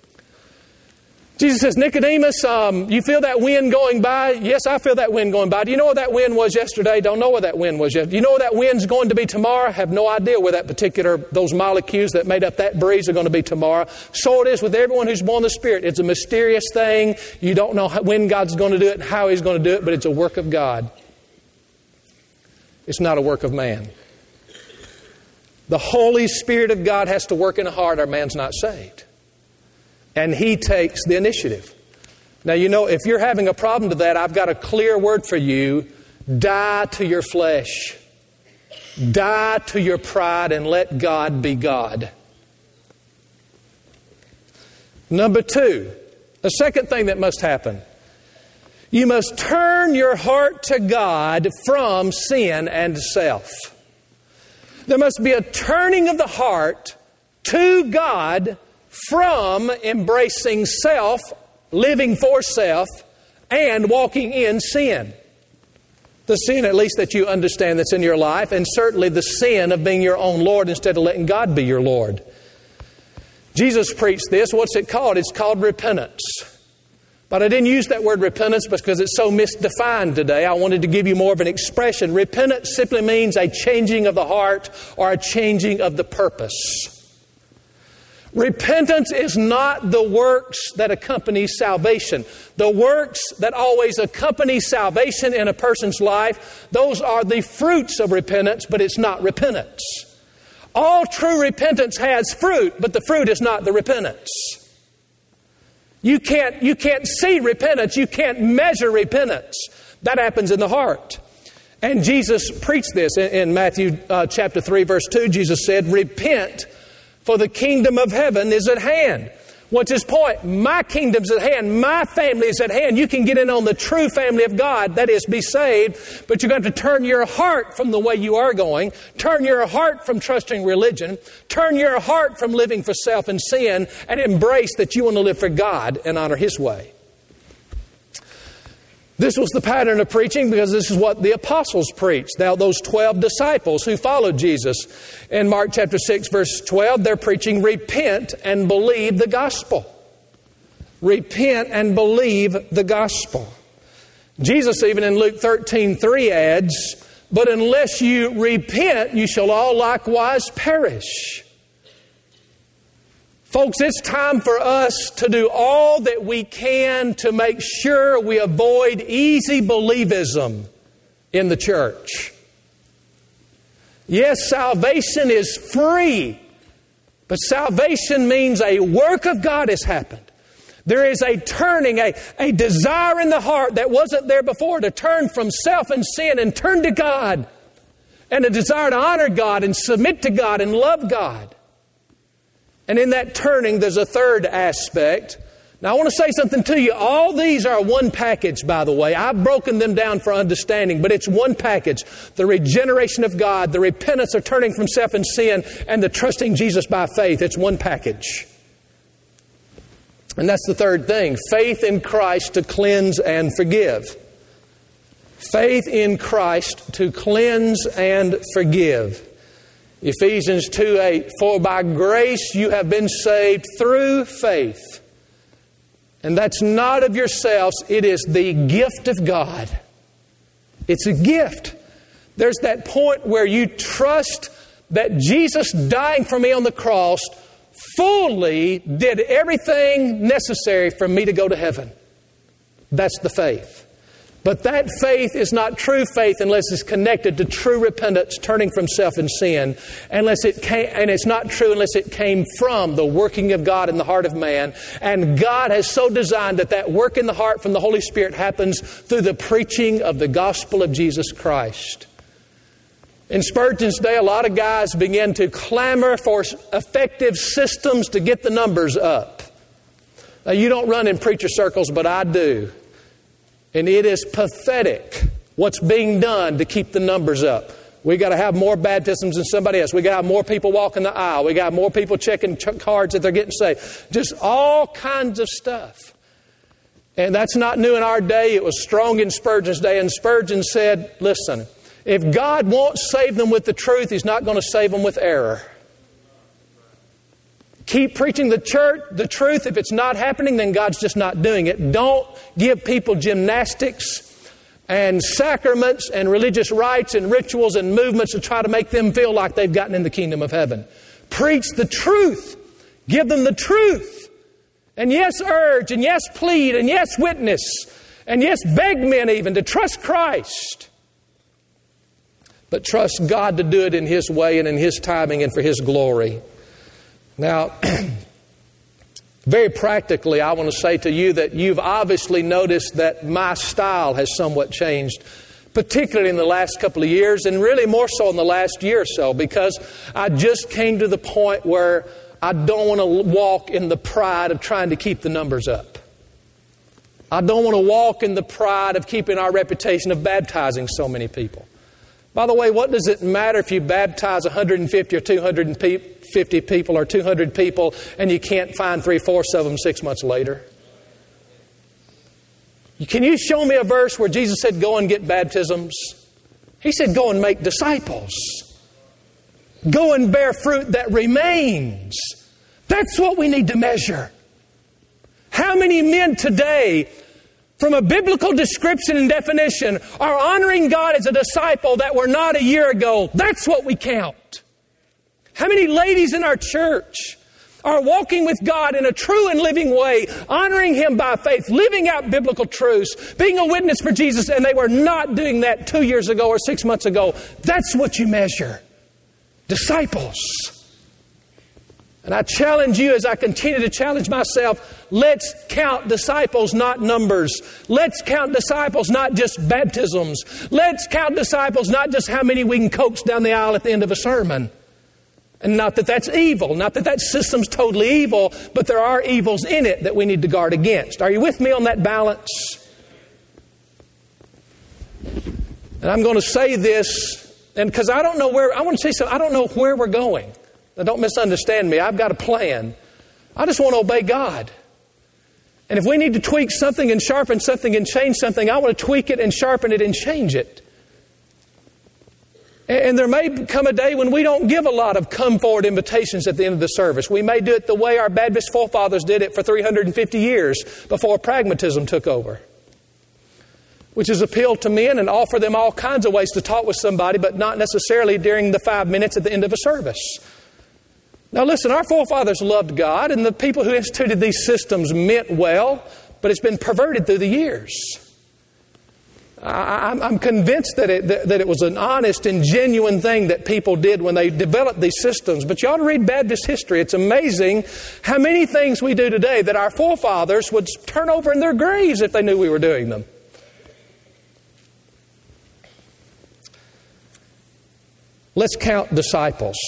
Jesus says, Nicodemus, you feel that wind going by? Yes, I feel that wind going by. Do you know where that wind was yesterday? Don't know where that wind was yesterday. Do you know where that wind's going to be tomorrow? Have no idea where those molecules that made up that breeze are going to be tomorrow. So it is with everyone who's born of the Spirit. It's a mysterious thing. You don't know when God's going to do it and how He's going to do it, but it's a work of God. It's not a work of man. The Holy Spirit of God has to work in a heart or man's not saved. And He takes the initiative. Now, you know, if you're having a problem to that, I've got a clear word for you. Die to your flesh. Die to your pride and let God be God. Number two, the second thing that must happen, you must turn your heart to God from sin and self. There must be a turning of the heart to God from embracing self, living for self, and walking in sin. The sin, at least that you understand, that's in your life, and certainly the sin of being your own Lord instead of letting God be your Lord. Jesus preached this. What's it called? It's called repentance. But I didn't use that word repentance because it's so misdefined today. I wanted to give you more of an expression. Repentance simply means a changing of the heart or a changing of the purpose. Repentance is not the works that accompany salvation. The works that always accompany salvation in a person's life, those are the fruits of repentance, but it's not repentance. All true repentance has fruit, but the fruit is not the repentance. You can't see repentance. You can't measure repentance. That happens in the heart. And Jesus preached this in Matthew chapter 3, verse 2. Jesus said, "Repent, for the kingdom of heaven is at hand." What's his point? My kingdom's at hand. My family is at hand. You can get in on the true family of God, that is, be saved, but you're going to turn your heart from the way you are going, turn your heart from trusting religion, turn your heart from living for self and sin, and embrace that you want to live for God and honor His way. This was the pattern of preaching because this is what the apostles preached. Now, those 12 disciples who followed Jesus in Mark chapter 6, verse 12, they're preaching, repent and believe the gospel. Repent and believe the gospel. Jesus, even in Luke 13:3 adds, but unless you repent, you shall all likewise perish. Folks, it's time for us to do all that we can to make sure we avoid easy believism in the church. Yes, salvation is free, but salvation means a work of God has happened. There is a turning, a desire in the heart that wasn't there before to turn from self and sin and turn to God, and a desire to honor God and submit to God and love God. And in that turning, there's a third aspect. Now, I want to say something to you. All these are one package, by the way. I've broken them down for understanding, but it's one package. The regeneration of God, the repentance of turning from self and sin, and the trusting Jesus by faith. It's one package. And that's the third thing. Faith in Christ to cleanse and forgive. Faith in Christ to cleanse and forgive. Ephesians 2:8, for by grace you have been saved through faith. And that's not of yourselves, it is the gift of God. It's a gift. There's that point where you trust that Jesus dying for me on the cross fully did everything necessary for me to go to heaven. That's the faith. But that faith is not true faith unless it's connected to true repentance, turning from self and sin. And it's not true unless it came from the working of God in the heart of man. And God has so designed that work in the heart from the Holy Spirit happens through the preaching of the gospel of Jesus Christ. In Spurgeon's day, a lot of guys began to clamor for effective systems to get the numbers up. Now, you don't run in preacher circles, but I do. And it is pathetic what's being done to keep the numbers up. We got to have more baptisms than somebody else. We got to have more people walking the aisle. We got more people checking cards that they're getting saved. Just all kinds of stuff. And that's not new in our day. It was strong in Spurgeon's day. And Spurgeon said, listen, if God won't save them with the truth, He's not going to save them with error. Keep preaching the truth. If it's not happening, then God's just not doing it. Don't give people gymnastics and sacraments and religious rites and rituals and movements to try to make them feel like they've gotten in the kingdom of heaven. Preach the truth. Give them the truth. And yes, urge, and yes, plead, and yes, witness, and yes, beg men even to trust Christ. But trust God to do it in His way and in His timing and for His glory. Now, very practically, I want to say to you that you've obviously noticed that my style has somewhat changed, particularly in the last couple of years, and really more so in the last year or so, because I just came to the point where I don't want to walk in the pride of trying to keep the numbers up. I don't want to walk in the pride of keeping our reputation of baptizing so many people. By the way, what does it matter if you baptize 150 or 250 people or 200 people and you can't find 3/4 of them 6 months later? Can you show me a verse where Jesus said, go and get baptisms? He said, go and make disciples. Go and bear fruit that remains. That's what we need to measure. How many men today, from a biblical description and definition, are honoring God as a disciple that were not a year ago? That's what we count. How many ladies in our church are walking with God in a true and living way, honoring Him by faith, living out biblical truths, being a witness for Jesus, and they were not doing that 2 years ago or 6 months ago? That's what you measure. Disciples. And I challenge you as I continue to challenge myself, let's count disciples, not numbers. Let's count disciples, not just baptisms. Let's count disciples, not just how many we can coax down the aisle at the end of a sermon. And not that that's evil, not that that system's totally evil, but there are evils in it that we need to guard against. Are you with me on that balance? And I'm going to say this, and because I don't know where, I want to say something, I don't know where we're going. Now, don't misunderstand me. I've got a plan. I just want to obey God. And if we need to tweak something and sharpen something and change something, I want to tweak it and sharpen it and change it. And there may come a day when we don't give a lot of come forward invitations at the end of the service. We may do it the way our Baptist forefathers did it for 350 years before pragmatism took over, which is appeal to men and offer them all kinds of ways to talk with somebody, but not necessarily during the 5 minutes at the end of a service. Now listen, our forefathers loved God, and the people who instituted these systems meant well, but it's been perverted through the years. I'm convinced that it was an honest and genuine thing that people did when they developed these systems. But you ought to read Baptist history. It's amazing how many things we do today that our forefathers would turn over in their graves if they knew we were doing them. Let's count disciples,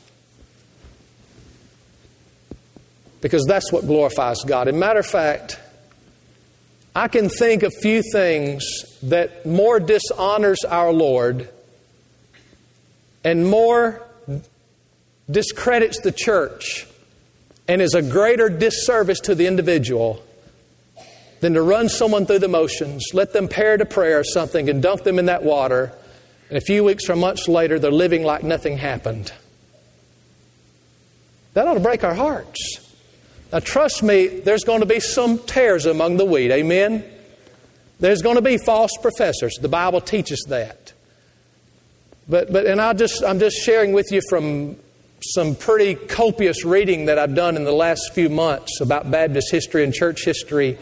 because that's what glorifies God. As a matter of fact, I can think of few things that more dishonors our Lord and more discredits the church and is a greater disservice to the individual than to run someone through the motions, let them parrot a prayer or something and dunk them in that water, and a few weeks or months later they're living like nothing happened. That ought to break our hearts. Now trust me, there's going to be some tares among the wheat. Amen? There's going to be false professors. The Bible teaches that. And I'm just sharing with you from some pretty copious reading that I've done in the last few months about Baptist history and church history.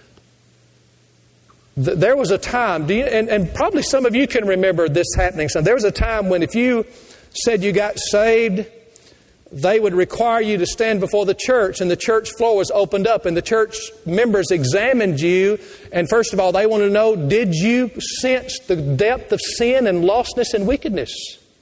There was a time, and probably some of you can remember this happening. So there was a time when if you said you got saved, they would require you to stand before the church, and the church floor was opened up, and the church members examined you. And first of all, they wanted to know, did you sense the depth of sin and lostness and wickedness?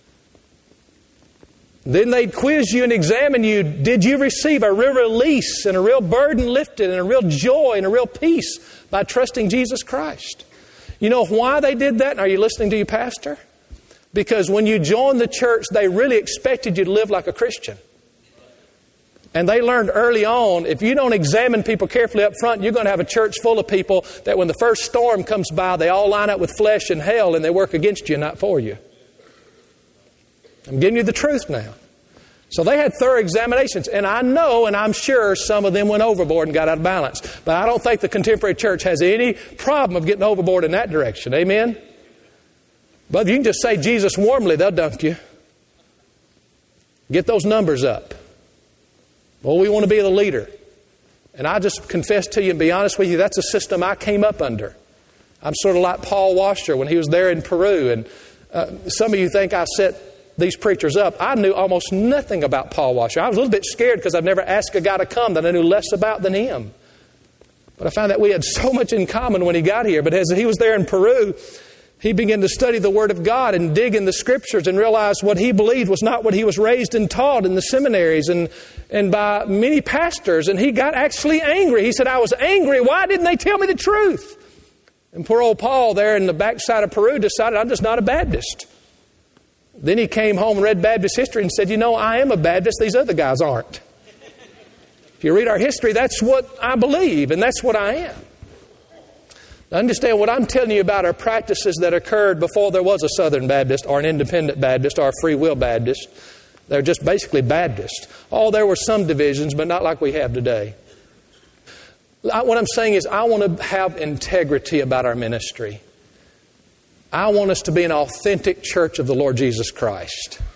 Then they'd quiz you and examine you. Did you receive a real release and a real burden lifted and a real joy and a real peace by trusting Jesus Christ? You know why they did that? Are you listening to your pastor? Because when you joined the church, they really expected you to live like a Christian. And they learned early on, if you don't examine people carefully up front, you're going to have a church full of people that when the first storm comes by, they all line up with flesh and hell and they work against you, not for you. I'm giving you the truth now. So they had thorough examinations. And I know and I'm sure some of them went overboard and got out of balance. But I don't think the contemporary church has any problem of getting overboard in that direction. Amen? But if you can just say Jesus warmly, they'll dunk you. Get those numbers up. Well, we want to be the leader. And I just confess to you and be honest with you, that's a system I came up under. I'm sort of like Paul Washer when he was there in Peru. And some of you think I set these preachers up. I knew almost nothing about Paul Washer. I was a little bit scared because I've never asked a guy to come that I knew less about than him. But I found that we had so much in common when he got here. But as he was there in Peru, He began to study the Word of God and dig in the Scriptures and realize what he believed was not what he was raised and taught in the seminaries and by many pastors. And he got actually angry. He said, I was angry. Why didn't they tell me the truth? And poor old Paul there in the backside of Peru decided, I'm just not a Baptist. Then he came home and read Baptist history and said, I am a Baptist. These other guys aren't. If you read our history, that's what I believe and that's what I am. Understand what I'm telling you about are practices that occurred before there was a Southern Baptist or an Independent Baptist or a Free Will Baptist. They're just basically Baptist. There were some divisions, but not like we have today. What I'm saying is I want to have integrity about our ministry. I want us to be an authentic church of the Lord Jesus Christ.